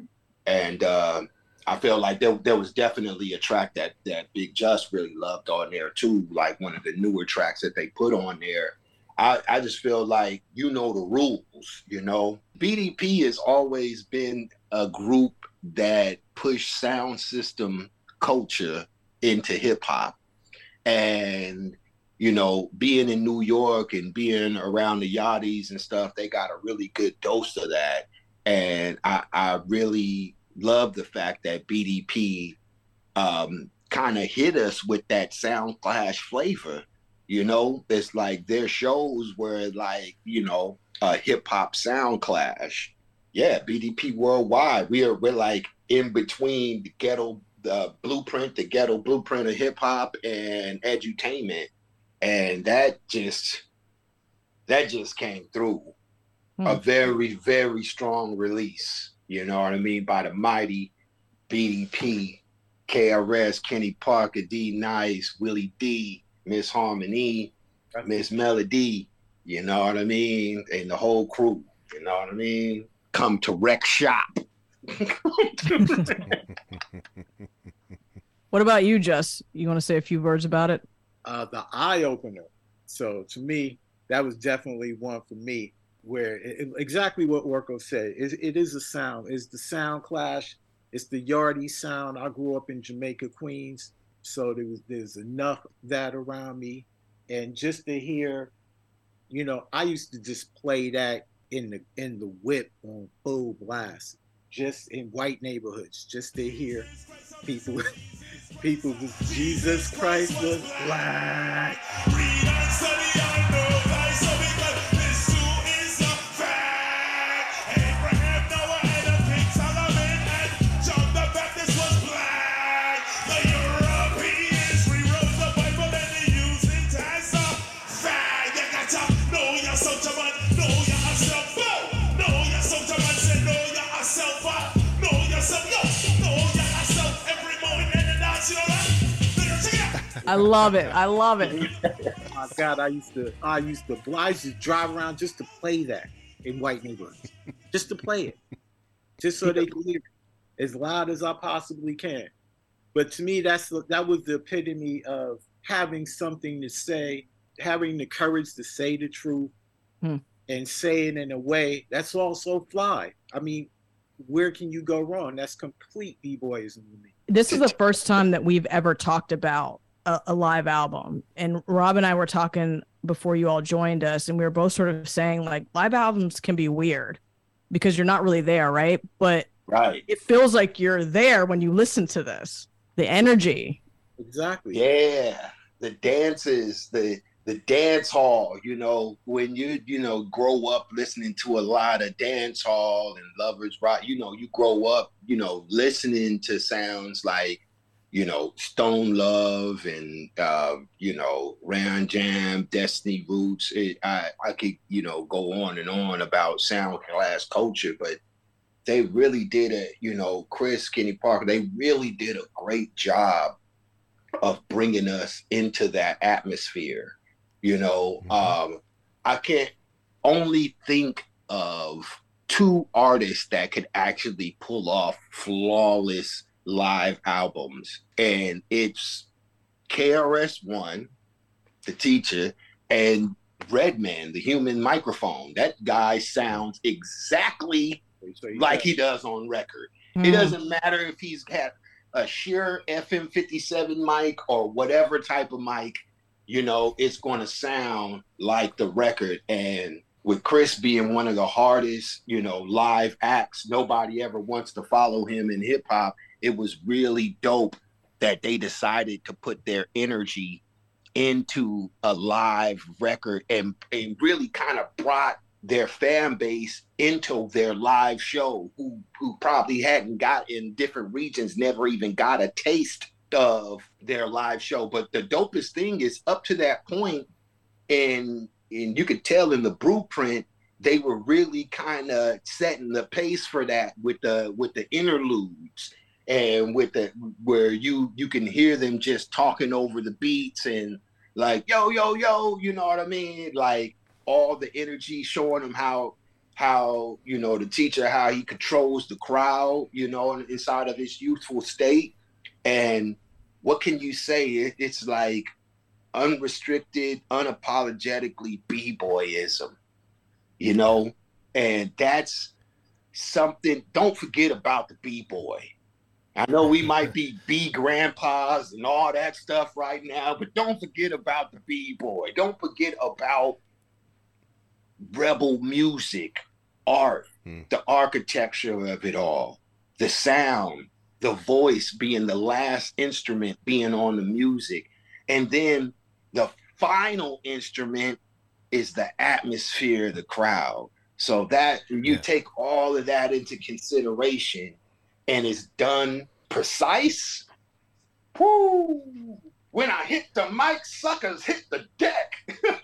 And uh, I feel like there, there was definitely a track that, that Big Just really loved on there too, like one of the newer tracks that they put on there. I, I just feel like, you know, the rules, you know. B D P has always been a group that pushed sound system culture into hip hop. And, you know, being in New York and being around the Yachties and stuff, they got a really good dose of that. And I, I really love the fact that B D P um, kind of hit us with that Sound Clash flavor. You know, it's like their shows were like, you know, a hip hop sound clash. Yeah, B D P Worldwide. We are we're like in between the ghetto the blueprint, the ghetto blueprint of hip hop and edutainment. And that just that just came through. Hmm. A very, very strong release, you know what I mean, by the mighty B D P, K R S, Kenny Parker, D Nice, Willie D, Miss Harmony, Miss Melody, you know what I mean? And the whole crew, you know what I mean? Come to Rec Shop.
What about you, Jess? You want to say a few words about it?
Uh, the eye opener. So to me, that was definitely one for me, where it, exactly what Orko said. It, it is a sound. It's the sound clash. It's the Yardie sound. I grew up in Jamaica, Queens. So there was, there's enough of that around me. And just to hear, you know, I used to just play that in the in the whip on full blast, just in white neighborhoods, just to hear people, people with Jesus Christ was black.
I love it. I love it.
Oh my God, I used to, I used to, I used to drive around just to play that in white neighborhoods, just to play it, just so they could hear it as loud as I possibly can. But to me, that's that was the epitome of having something to say, having the courage to say the truth, hmm. and say it in a way that's also fly. I mean, where can you go wrong? That's complete b-boyism to me.
This is the first time that we've ever talked about a, a live album. And Rob and I were talking before you all joined us, and we were both sort of saying, like, live albums can be weird because you're not really there, right? But
right.
It feels like you're there when you listen to this. The energy.
Exactly.
Yeah. The dances, the the dance hall, you know, when you, you know, grow up listening to a lot of dance hall and Lovers Rock, you know, you grow up, you know, listening to sounds like, you know, Stone Love and, uh, you know, Ram Jam, Destiny Roots. It, I, I could, you know, go on and on about sound class culture, but they really did a, you know, Chris, Kenny Parker, they really did a great job of bringing us into that atmosphere. You know, mm-hmm. um, I can't only think of two artists that could actually pull off flawless live albums. And it's K R S One, the teacher, and Redman, the human microphone. That guy sounds exactly so he like does. he does on record. Mm. It doesn't matter if he's got a Shure F M fifty-seven mic or whatever type of mic. You know, it's going to sound like the record. And with Chris being one of the hardest, you know, live acts, nobody ever wants to follow him in hip hop. It was really dope that they decided to put their energy into a live record and, and really kind of brought their fan base into their live show, who, who probably hadn't got in different regions, never even got a taste of their live show. But the dopest thing is up to that point, and and you could tell in the blueprint they were really kind of setting the pace for that with the with the interludes and with the where you you can hear them just talking over the beats and like yo yo yo, you know what I mean, like all the energy, showing them how how you know the teacher, how he controls the crowd, you know, inside of his youthful state. And what can you say? It, it's like unrestricted, unapologetically b-boyism, you know? And that's something, don't forget about the b-boy. I know we might be B grandpas and all that stuff right now, but don't forget about the B-boy. Don't forget about rebel music, art, hmm. the architecture of it all, the sound, the voice being the last instrument being on the music. And then the final instrument is the atmosphere of the crowd. So that you yeah. take all of that into consideration and it's done precise. Woo! When I hit the mic, suckers hit the deck.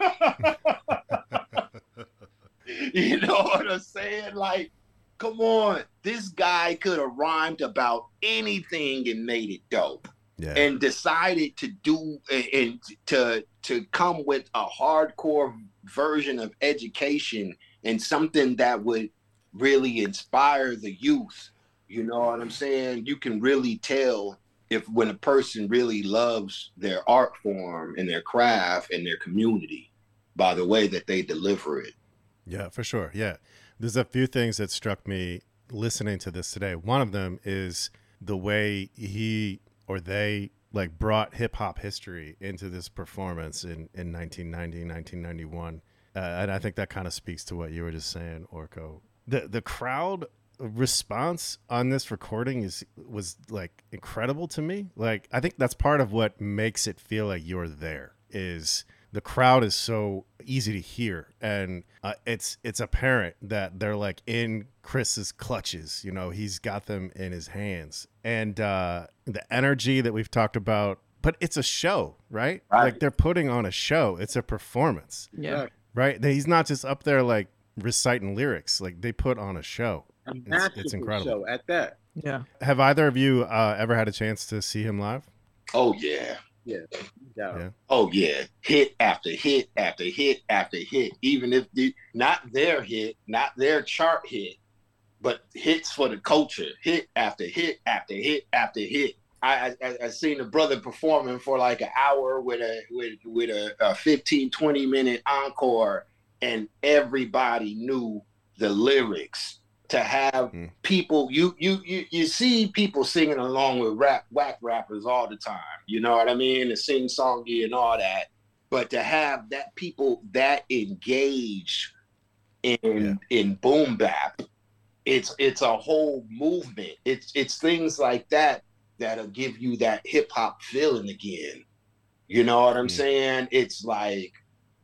You know what I'm saying? Like, come on. This guy could have rhymed about anything and made it dope. Yeah. And decided to do and to to come with a hardcore version of education and something that would really inspire the youth. You know what I'm saying? You can really tell if when a person really loves their art form and their craft and their community by the way that they deliver it.
Yeah, for sure. Yeah. There's a few things that struck me listening to this today. One of them is the way he or they like brought hip hop history into this performance in, in nineteen ninety, nineteen ninety-one. Uh, and I think that kind of speaks to what you were just saying, Orko. The the crowd response on this recording is was like incredible to me. Like, I think that's part of what makes it feel like you're there is the crowd is so easy to hear. And uh, it's it's apparent that they're like in Chris's clutches. You know, he's got them in his hands. And uh, the energy that we've talked about, but it's a show, right? right? Like they're putting on a show. It's a performance.
Yeah.
Right? He's not just up there like reciting lyrics. Like they put on a show.
A
it's, it's incredible.
Show at that.
Yeah.
Have either of you uh, ever had a chance to see him live?
Oh, yeah.
Yeah. yeah.
yeah.
Oh, yeah. Hit after hit after hit after hit. Even if the, not their hit, not their chart hit, but hits for the culture. Hit after hit after hit after hit. I I, I seen the brother performing for like an hour with a with with a, a fifteen, twenty minute encore, and everybody knew the lyrics. To have mm. people, you you you you see people singing along with rap whack rappers all the time. You know what I mean? The sing songy and all that. But to have that people that engaged in yeah. in boom bap, it's it's a whole movement. It's it's things like that that'll give you that hip hop feeling again. You know what I'm mm. saying? It's like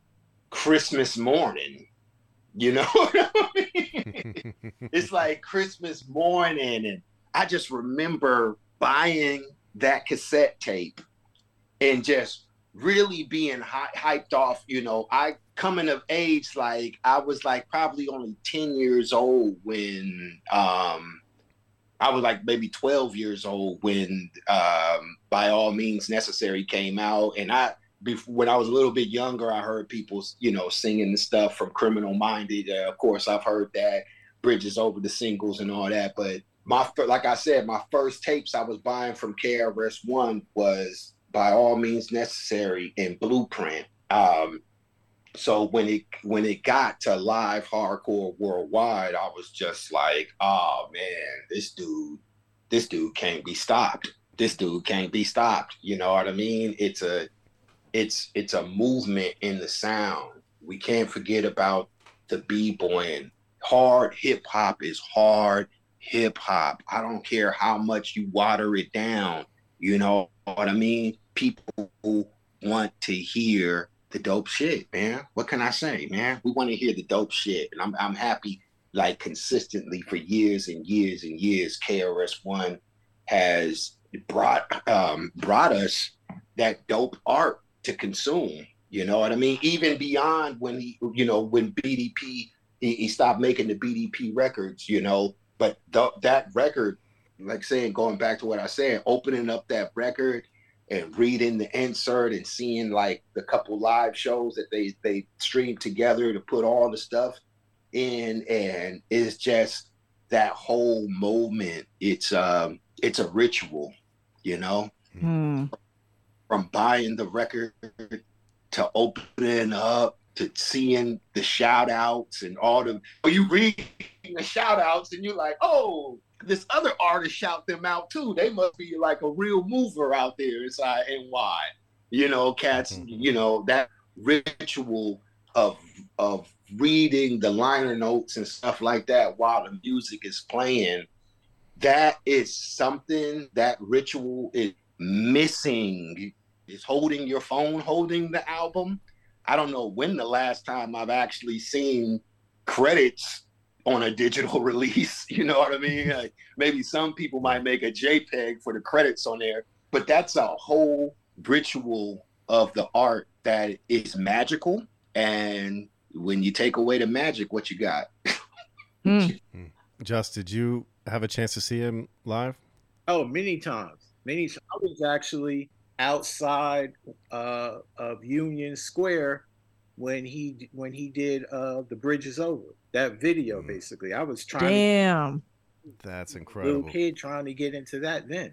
Christmas morning. You know what I mean? It's like Christmas morning. And I just remember buying that cassette tape and just really being hy- hyped off. You know, I coming of age, like I was like probably only ten years old when um, I was like maybe twelve years old when um, By All Means Necessary came out. And I, Before, when I was a little bit younger, I heard people, you know, singing the stuff from Criminal Minded. Uh, of course, I've heard that, Bridges Over the Singles and all that. But my, like I said, my first tapes I was buying from K R S One was By All Means Necessary and Blueprint. Um, so when it when it got to live hardcore worldwide, I was just like, oh man, this dude, this dude can't be stopped. This dude can't be stopped. You know what I mean? It's a It's it's a movement in the sound. We can't forget about the b-boying. Hard hip hop is hard hip hop. I don't care how much you water it down. You know what I mean? People want to hear the dope shit, man. What can I say, man? We want to hear the dope shit. And I'm I'm happy, like consistently for years and years and years, K R S One has brought um brought us that dope art to consume, you know what I mean? Even beyond when he, you know, when B D P, he, he stopped making the B D P records, you know, but th- that record, like saying, going back to what I said, opening up that record and reading the insert and seeing like the couple live shows that they, they streamed together to put all the stuff in, and it's just that whole moment. It's, um, it's a ritual, you know?
Hmm.
From buying the record to opening up to seeing the shout outs and all the, oh, you read the shout outs and you're like, oh, this other artist shout them out too. They must be like a real mover out there inside N Y. You know, cats, mm-hmm. you know, that ritual of of reading the liner notes and stuff like that while the music is playing, that is something, that ritual is missing. Is holding your phone, holding the album. I don't know when the last time I've actually seen credits on a digital release. You know what I mean? Like, maybe some people might make a JPEG for the credits on there, but that's a whole ritual of the art that is magical. And when you take away the magic, what you got?
mm. Just, did you have a chance to see him live?
Oh, many times. Many. I was actually outside uh, of Union Square when he when he did uh, The Bridge Is Over. That video, mm. basically. I was trying.
Damn.
To,
That's incredible.
Little kid trying to get into that then.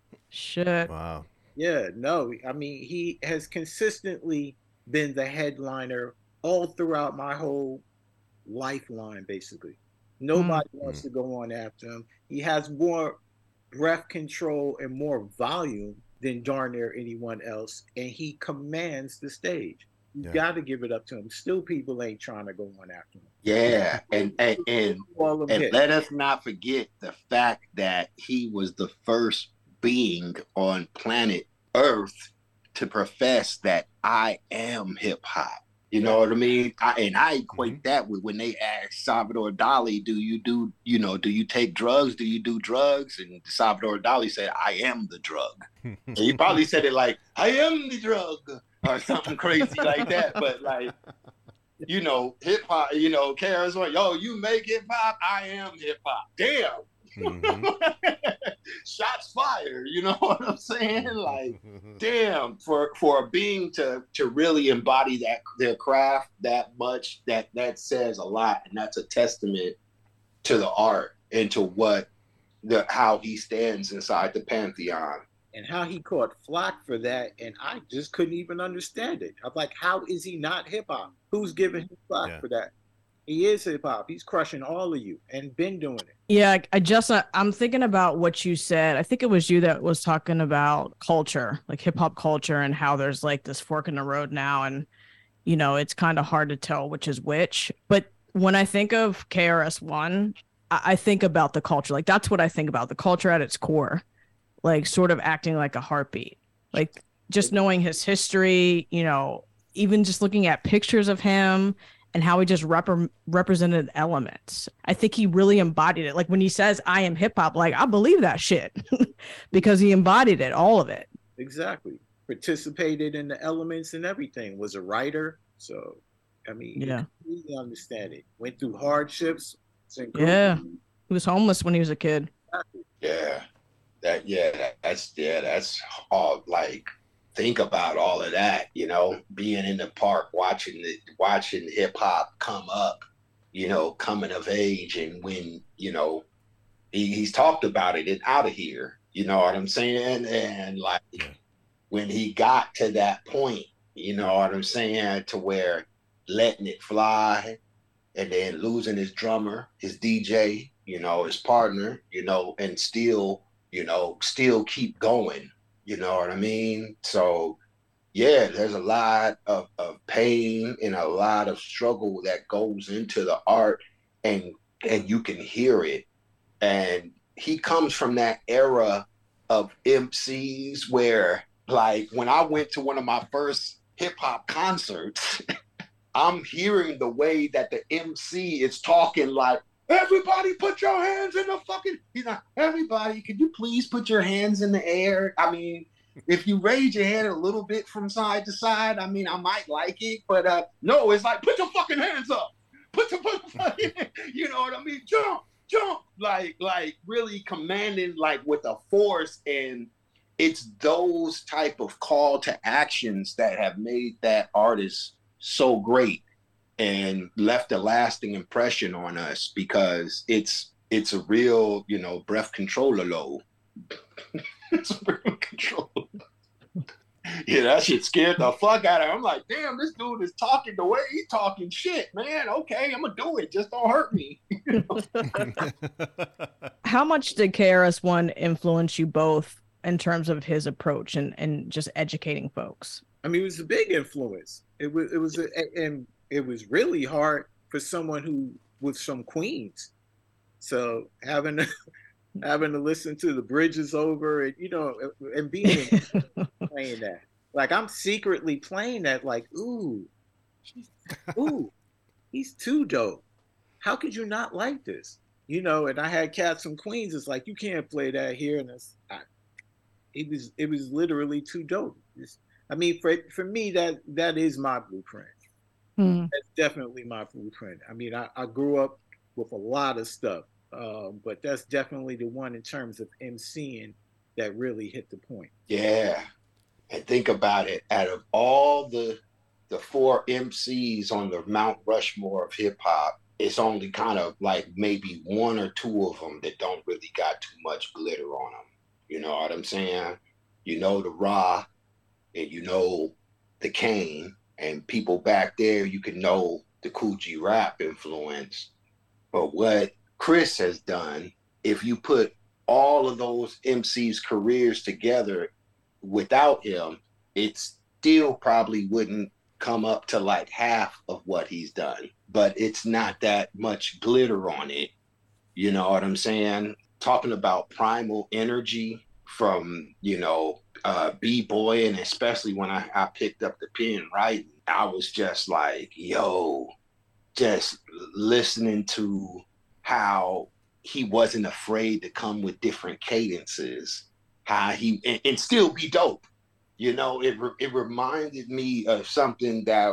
Shit.
Wow.
Yeah. No. I mean, he has consistently been the headliner all throughout my whole lifeline. Basically, nobody mm. wants mm. to go on after him. He has more breath control and more volume than darn near anyone else, and he commands the stage. You yeah. got to give it up to him. Still, people ain't trying to go on after him.
Yeah, and and and, and let us not forget the fact that he was the first being on planet Earth to profess that I am hip hop. You know what I mean? I, and I equate mm-hmm. that with when they asked Salvador Dali, do you do, you know, do you take drugs? Do you do drugs? And Salvador Dali said, I am the drug. And he probably said it like, I am the drug or something crazy like that. But like, you know, hip hop, you know, K R S One, yo, you make hip hop, I am hip hop. Damn. Mm-hmm. Shots fired, you know what I'm saying? Like, damn, for for a being to to really embody that their craft that much, that that says a lot, and that's a testament to the art and to what the how he stands inside the pantheon.
And how he caught flack for that, and I just couldn't even understand it. I'm like, how is he not hip hop? Who's giving him flack yeah. for that? He is hip hop. He's crushing all of you and been doing it.
Yeah, I just uh, I'm thinking about what you said. I think it was you that was talking about culture, like hip hop culture, and how there's like this fork in the road now, and you know it's kind of hard to tell which is which. But when I think of K R S One, I, I think about the culture. Like that's what I think about, the culture at its core, like sort of acting like a heartbeat, like just knowing his history. You know, even just looking at pictures of him. And how he just rep- represented elements. I think he really embodied it. Like when he says, I am hip hop, like I believe that shit because he embodied it, all of it.
Exactly. Participated in the elements and everything, was a writer. So, I mean,
yeah,
you completely understand it. Went through hardships.
Yeah. He was homeless when he was a kid.
Yeah. That, yeah, that, that's, yeah, that's all like, think about all of that, you know, being in the park, watching the watching hip hop come up, you know, coming of age. And when, you know, he, he's talked about it in Out of Here, you know what I'm saying? And like when he got to that point, you know what I'm saying, to where letting it fly and then losing his drummer, his D J, you know, his partner, you know, and still, you know, still keep going. You know what I mean? So, yeah, there's a lot of, of pain and a lot of struggle that goes into the art, and and you can hear it. And he comes from that era of M Cs where, like, when I went to one of my first hip hop concerts, I'm hearing the way that the M C is talking like, everybody put your hands in the fucking, you know, everybody, could you please put your hands in the air? I mean, if you raise your hand a little bit from side to side, I mean, I might like it, but uh, no, it's like, put your fucking hands up. Put your, put your fucking, you know what I mean? Jump, jump. Like, like really commanding, like with a force. And it's those type of call to actions that have made that artist so great and left a lasting impression on us, because it's it's a real, you know, breath controller low. It's a real control. Yeah, that shit scared the fuck out of her. I'm like, damn, this dude is talking the way he's talking shit, man. Okay, I'm gonna do it. Just don't hurt me.
How much did K R S One influence you both in terms of his approach and, and just educating folks?
I mean, it was a big influence. It was, it was, a, and it was really hard for someone who was from Queens. So having to, having to listen to the Bridges Over, and you know, and being playing that, like I'm secretly playing that, like, ooh, ooh, he's too dope. How could you not like this? You know, and I had cats from Queens. It's like you can't play that here, and it's, I, it was, it was literally too dope. It's, I mean, for for me, that that is my blueprint. Mm. That's definitely my blueprint. I mean, I, I grew up with a lot of stuff, um, but that's definitely the one in terms of emceeing that really hit the point.
Yeah, and think about it. Out of all the the four M Cs on the Mount Rushmore of hip hop, it's only kind of like maybe one or two of them that don't really got too much glitter on them. You know what I'm saying? You know the Ra, and you know the Kane, and people back there, you can know the Kool G Rap influence. But what Chris has done, if you put all of those M Cs' careers together without him, it still probably wouldn't come up to like half of what he's done. But it's not that much glitter on it. You know what I'm saying? Talking about primal energy from, you know, uh, B-boy, and especially when I, I picked up the pen writing, I was just like, yo, just listening to how he wasn't afraid to come with different cadences, how he, and, and still be dope. You know, it it reminded me of something that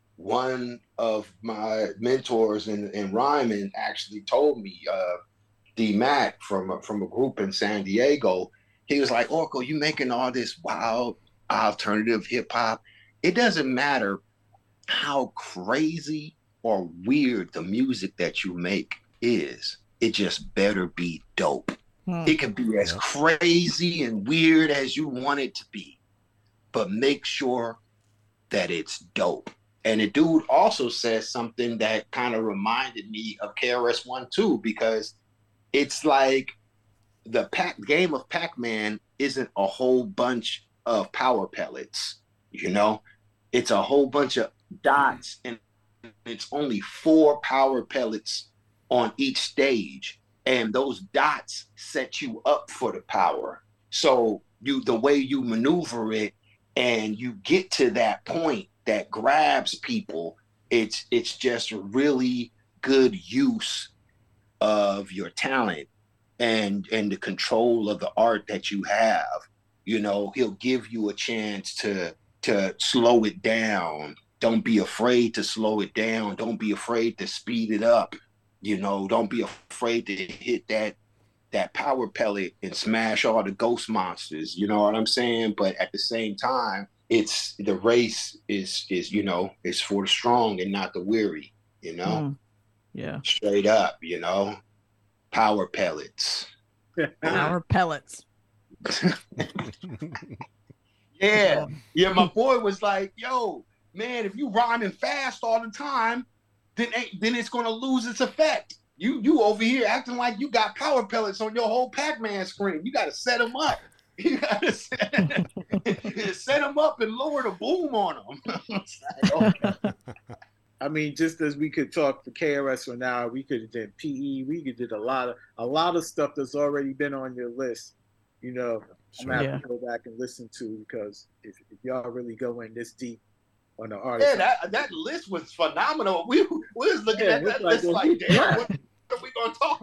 one of my mentors in, in rhyming actually told me, uh, D Mac from a, from a group in San Diego. He was like, Orko, you making all this wild alternative hip hop. It doesn't matter how crazy or weird the music that you make is. It just better be dope. Hmm. It can be as crazy and weird as you want it to be, but make sure that it's dope. And the dude also says something that kind of reminded me of K R S One too, because it's like the pack game of Pac-Man isn't a whole bunch of power pellets, you know? It's a whole bunch of dots, and it's only four power pellets on each stage. And those dots set you up for the power. So you, the way you maneuver it and you get to that point that grabs people, it's it's just really good use of your talent and and the control of the art that you have. You know, he'll give you a chance to to slow it down. Don't be afraid to slow it down. Don't be afraid to speed it up. You know, don't be afraid to hit that that power pellet and smash all the ghost monsters. You know what I'm saying? But at the same time, it's the race is is you know, it's for the strong and not the weary. You know,
mm. yeah,
straight up. You know, power pellets.
Power pellets.
Yeah, yeah. My boy was like, "Yo, man, if you rhyming fast all the time, then then it's gonna lose its effect. You you over here acting like you got power pellets on your whole Pac-Man screen. You gotta set them up. You gotta set, set them up and lower the boom on them."
Okay. I mean, just as we could talk for K R S for now, we could have did P E. We could did a lot of a lot of stuff that's already been on your list. You know, I'm gonna have yeah. to go back and listen to, because if, if y'all really go in this deep on the artist.
Yeah, that, that list was phenomenal. We, we was looking yeah, at that like, list like, damn, what are we going to talk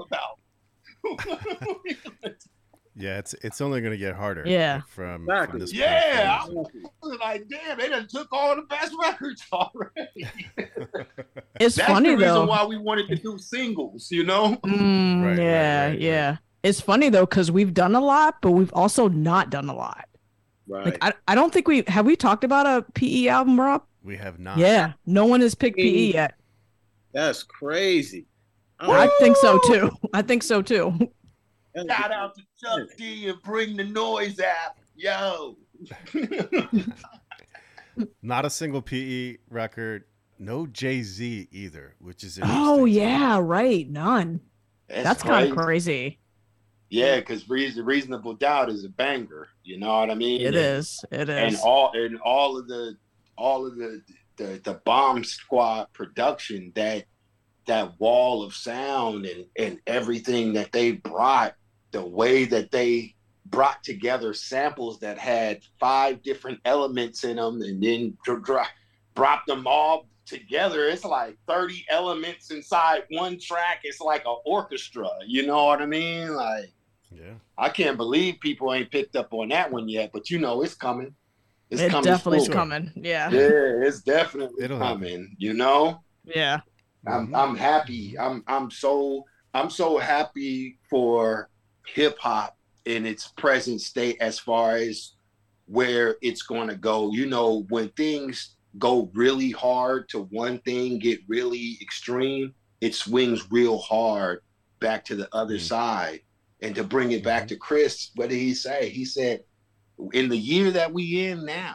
about?
Yeah, it's it's only going to get harder.
Yeah.
From,
exactly.
from this
yeah, I was like, damn, they done took all the best records already.
It's
That's
funny,
the reason
though.
why we wanted to do singles, you know?
Mm, right, yeah, right, right, yeah. Right. It's funny, though, because we've done a lot, but we've also not done a lot.
Right.
Like, I, I don't think we have we talked about a P E album, Rob?
We have not.
Yeah, no one has picked P E yet.
That's crazy.
Oh. I think so too. I think so too.
Shout out to Chuck D and Bring the Noise app. Yo.
Not a single P E record. No Jay-Z either, which is interesting.
Oh yeah, right. None.
That's,
That's kind of crazy.
Yeah, because reason, Reasonable Doubt is a banger. You know what I mean?
It
and,
is. It is.
And all and all of the all of the the, the Bomb Squad production, that that wall of sound and, and everything that they brought, the way that they brought together samples that had five different elements in them and then dro- brought them all together. It's like thirty elements inside one track. It's like an orchestra. You know what I mean? Like,
yeah,
I can't believe people ain't picked up on that one yet, but you know, it's coming. It's
it
coming
definitely is
soon.
coming. Yeah.
Yeah, it's definitely
It'll
coming.
happen.
You know?
Yeah.
I'm I'm happy. I'm I'm so I'm so happy for hip hop in its present state as far as where it's going to go. You know, when things go really hard to one thing, get really extreme, it swings real hard back to the other
Mm.
side. And to bring it back
Mhm.
to Chris, what did he say? He said, in the year that we in now,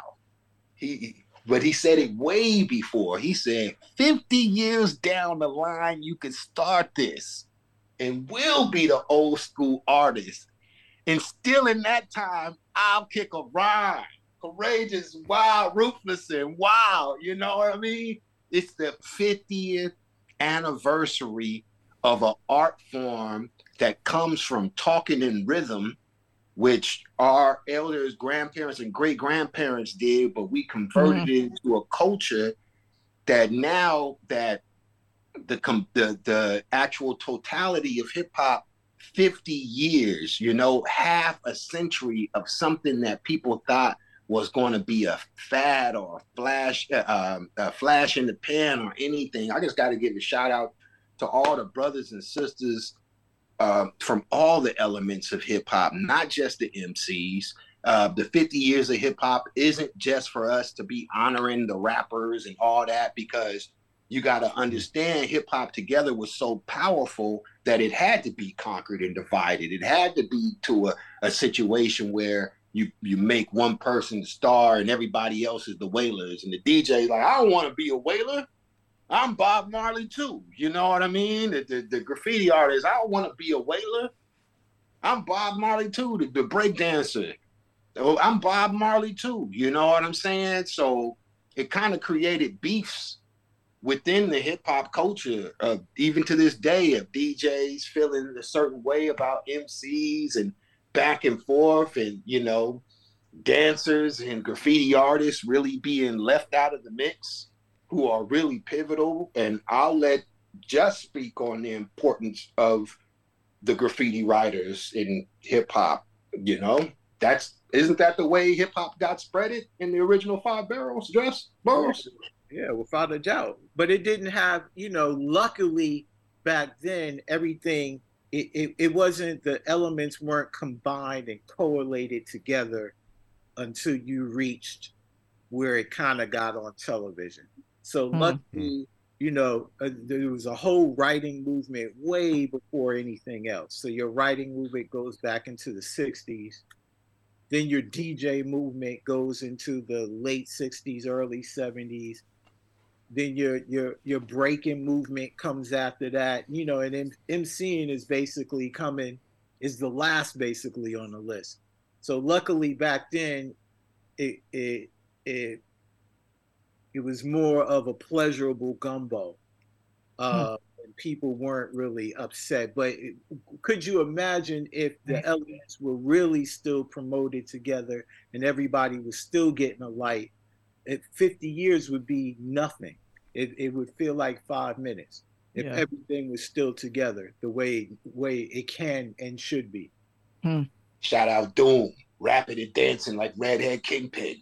he but he said it way before. He said, fifty years down the line, you could start this and we'll be the old school artist. And still in that time, I'll kick a rhyme. Courageous, wild, ruthless, and wild. You know what I mean? It's the fiftieth anniversary of an art form that comes from talking in rhythm, which our elders, grandparents, and great-grandparents did, but we converted it into a culture that now that the the, the actual totality of hip-hop, fifty years, you know, half a century of something that people thought was going to be a fad or a flash, uh, a flash in the pan or anything. I just got to give a shout out to all the brothers and sisters uh, from all the elements of hip hop, not just the M Cs. Uh, the fifty years of hip hop isn't just for us to be honoring the rappers and all that, because you got to understand hip hop together was so powerful that it had to be conquered and divided. It had to be to a, a situation where you you make one person the star and everybody else is the wailers. And the D J like, I don't want to be a wailer. I'm Bob Marley too. You know what I mean? The, the, the graffiti artist, I don't want to be a wailer. I'm Bob Marley too, the, the break dancer. Oh, I'm Bob Marley too. You know what I'm saying? So it kind of created beefs within the hip hop culture, uh, even to this day, of D Js feeling a certain way about M Cs and back and forth, and, you know, dancers and graffiti artists really being left out of the mix, who are really pivotal. And I'll let Just speak on the importance of the graffiti writers in hip hop. You know, that's, isn't that the way hip hop got spreaded in the original Five Barrels, Just Bones?
Yeah, without a doubt. But it didn't have, you know, luckily back then, everything, it, it, it wasn't, the elements weren't combined and correlated together until you reached where it kind of got on television. So
Hmm.
luckily, you know, uh, there was a whole writing movement way before anything else. So your writing movement goes back into the sixties. Then your D J movement goes into the late sixties, early seventies. Then your your your breaking movement comes after that, you know, and then MCing is basically coming, is the last basically on the list. So luckily back then, it it it it was more of a pleasurable gumbo, uh, and people weren't really upset. But it, could you imagine if the elements were really still promoted together and everybody was still getting a light? It, fifty years would be nothing. It, it would feel like five minutes if
Yeah.
everything was still together the way way it can and should be.
Shout out Doom, rapping and dancing like Redhead Kingpin.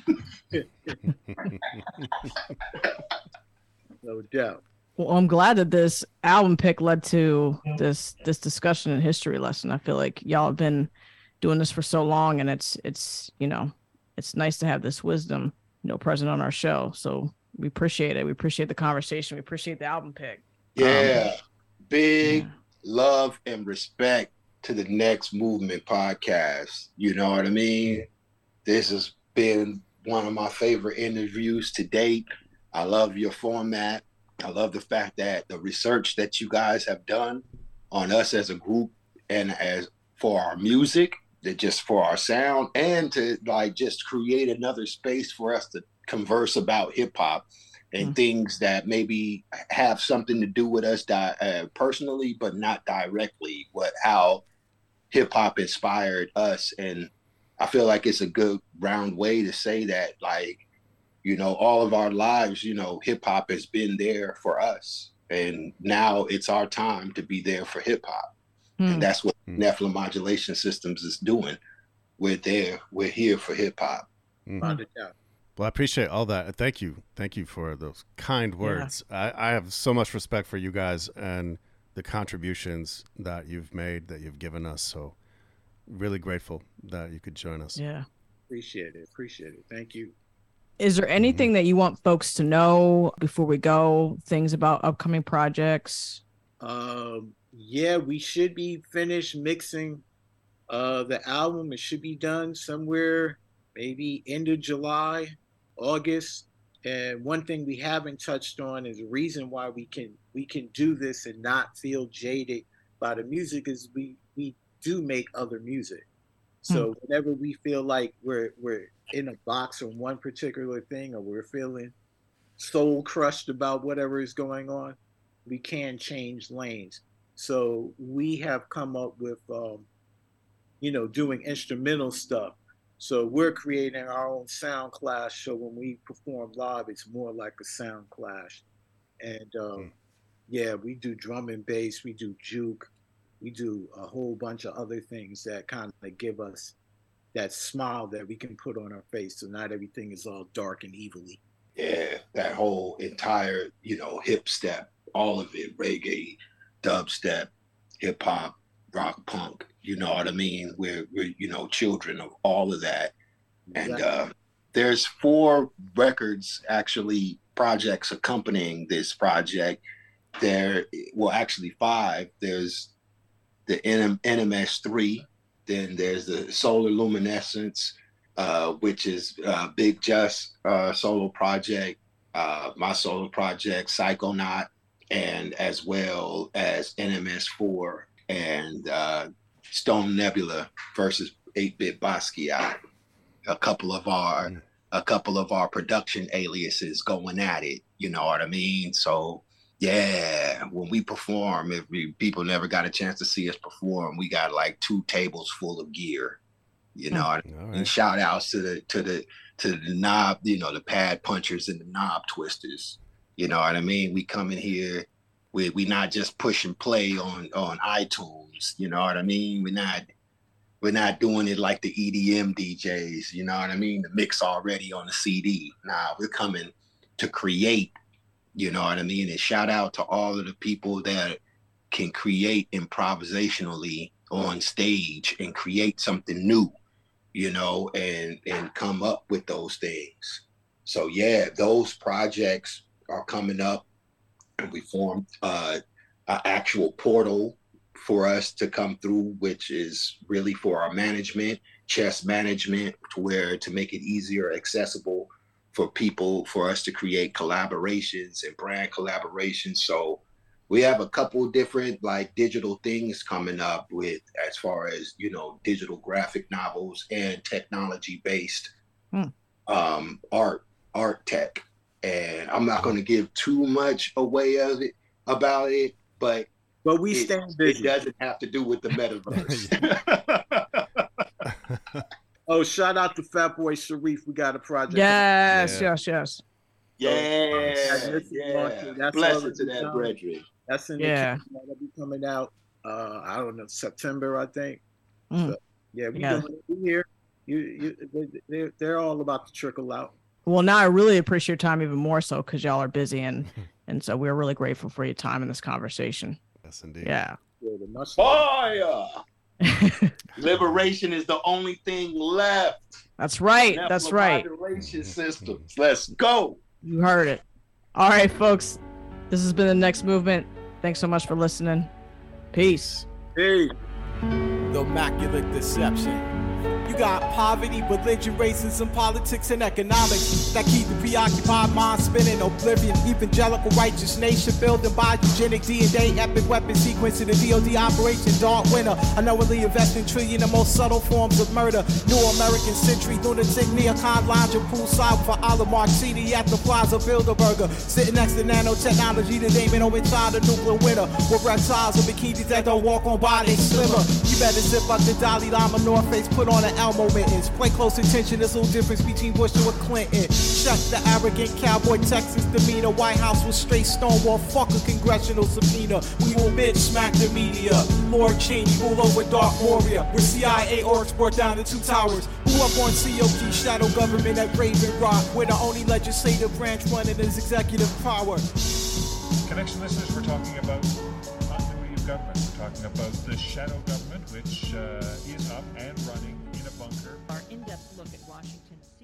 No doubt.
Well, I'm glad that this album pick led to this this discussion and history lesson. I feel like y'all have been doing this for so long, and it's it's you know it's nice to have this wisdom, you know, present on our show. So we appreciate it. We appreciate the conversation. We appreciate the album pick.
Yeah. Big
Yeah.
love and respect to the Next Movement podcast. You know what I mean? this has been one of my favorite interviews to date. I love your format. I love the fact that the research that you guys have done on us as a group and as for our music, that just for our sound, and to like just create another space for us to converse about hip hop and mm-hmm. things that maybe have something to do with us di- uh, personally, but not directly. What how hip hop inspired us, and I feel like it's a good round way to say that, like, you know, all of our lives, you know, hip hop has been there for us, and now it's our time to be there for hip hop, mm. and that's what mm. Nephilim Modulation Systems is doing. We're there. We're here for hip hop.
Mm. Well, I appreciate all that. Thank you, thank you for those kind words. Yeah. I, I have so much respect for you guys and the contributions that you've made, that you've given us. So, really grateful that you could join us.
Yeah,
appreciate it. Appreciate it. Thank you.
Is there anything mm-hmm. that you want folks to know before we go? Things about upcoming projects?
Um, yeah, we should be finished mixing uh, the album. It should be done somewhere maybe end of July, August. And one thing we haven't touched on is the reason why we can we can do this and not feel jaded by the music is we we do make other music. So hmm. whenever we feel like we're we're in a box on one particular thing, or we're feeling soul crushed about whatever is going on, we can change lanes. So we have come up with, um, you know, doing instrumental stuff. So we're creating our own sound clash. So when we perform live, it's more like a sound clash. And um, hmm. yeah, we do drum and bass, we do juke, we do a whole bunch of other things that kind of give us that smile that we can put on our face. So not everything is all dark and evilly.
Yeah, that whole entire, you know, hip step, all of it, reggae, dubstep, hip hop, rock, punk, you know what I mean? We're, we're you know, children of all of that. Exactly. And uh, there's four records, actually, projects accompanying this project. There, well, actually five. There's the N M S three, then there's the Solar Luminescence, uh, which is uh, Big Just uh, solo project, uh, my solo project, Psychonaut, and as well as N M S four and uh, Stone Nebula versus eight-Bit Basquiat. A couple of our mm. a couple of our production aliases going at it. You know what I mean? So. Yeah, when we perform, if we, people never got a chance to see us perform, we got like two tables full of gear, you know. Right. And shout outs to the to the to the knob, you know, the pad punchers and the knob twisters. You know what I mean? We come in here, we we not just push and play on on iTunes. You know what I mean? We're not we're not doing it like the E D M D Js. You know what I mean? The mix already on the C D. Nah, we're coming to create. You know what I mean? And shout out to all of the people that can create improvisationally on stage and create something new, you know, and and come up with those things. So yeah, those projects are coming up, and we formed uh, an actual portal for us to come through, which is really for our management, chess management, to where to make it easier, accessible for people, for us to create collaborations and brand collaborations. So we have a couple different like digital things coming up with, as far as, you know, digital graphic novels and technology based hmm. um, art, art tech. And I'm not going to give too much away of it about it, but
but we
it,
stand busy.
It doesn't have to do with the metaverse.
Oh, shout out to Fat Boy Sharif. We got a project.
Yes, yeah. yes, yes.
Yeah, so, yeah. That's Blessed to that brethren.
That's in the
yeah.
That'll be coming out, uh, I don't know, September, I think. Mm. So, yeah, we
yeah.
doing here. You, you, they're, they're all about to trickle out.
Well, now I really appreciate your time even more so because y'all are busy, and and so we're really grateful for your time in this conversation.
Yes, indeed.
Yeah.
yeah
Fire! Liberation is the only thing left.
That's right. That's right.
Moderation systems. Let's go.
You heard it. All right, folks. This has been The Next Movement. Thanks so much for listening. Peace.
Peace.
The Immaculate Deception.
You got poverty, religion, racism, politics, and economics that keep the preoccupied mind spinning. Oblivion, evangelical righteous nation building by eugenic D and A, epic weapon sequence of the D O D operation Dark Winter. Unknowingly investing trillion in most subtle forms of murder. New American century, lunatic, neocon, lounge, and poolside for Olive Martini at the Plaza Bilderberger. Sitting next to nanotechnology, the Damon Owen child, the nuclear winter. With reptiles and bikinis that don't walk on by, they slimmer. You better zip up the Dalai Lama North Face, put on an Elmo mittens. Play close attention, there's no difference between Bush and Clinton. Check the arrogant cowboy Texas demeanor. White House was straight stonewall, fuck a congressional subpoena. We will bitch smack the media. Lord Cheney, rule over Dark Warrior. We're C I A orcs brought down the two towers. Who up on C O P, shadow government at Raven Rock. We're the only legislative branch running as executive power.
Connection listeners, we're talking about continuity of government. We're talking about the shadow government, which uh, is up and running in a bunker.
Our in-depth look at Washington's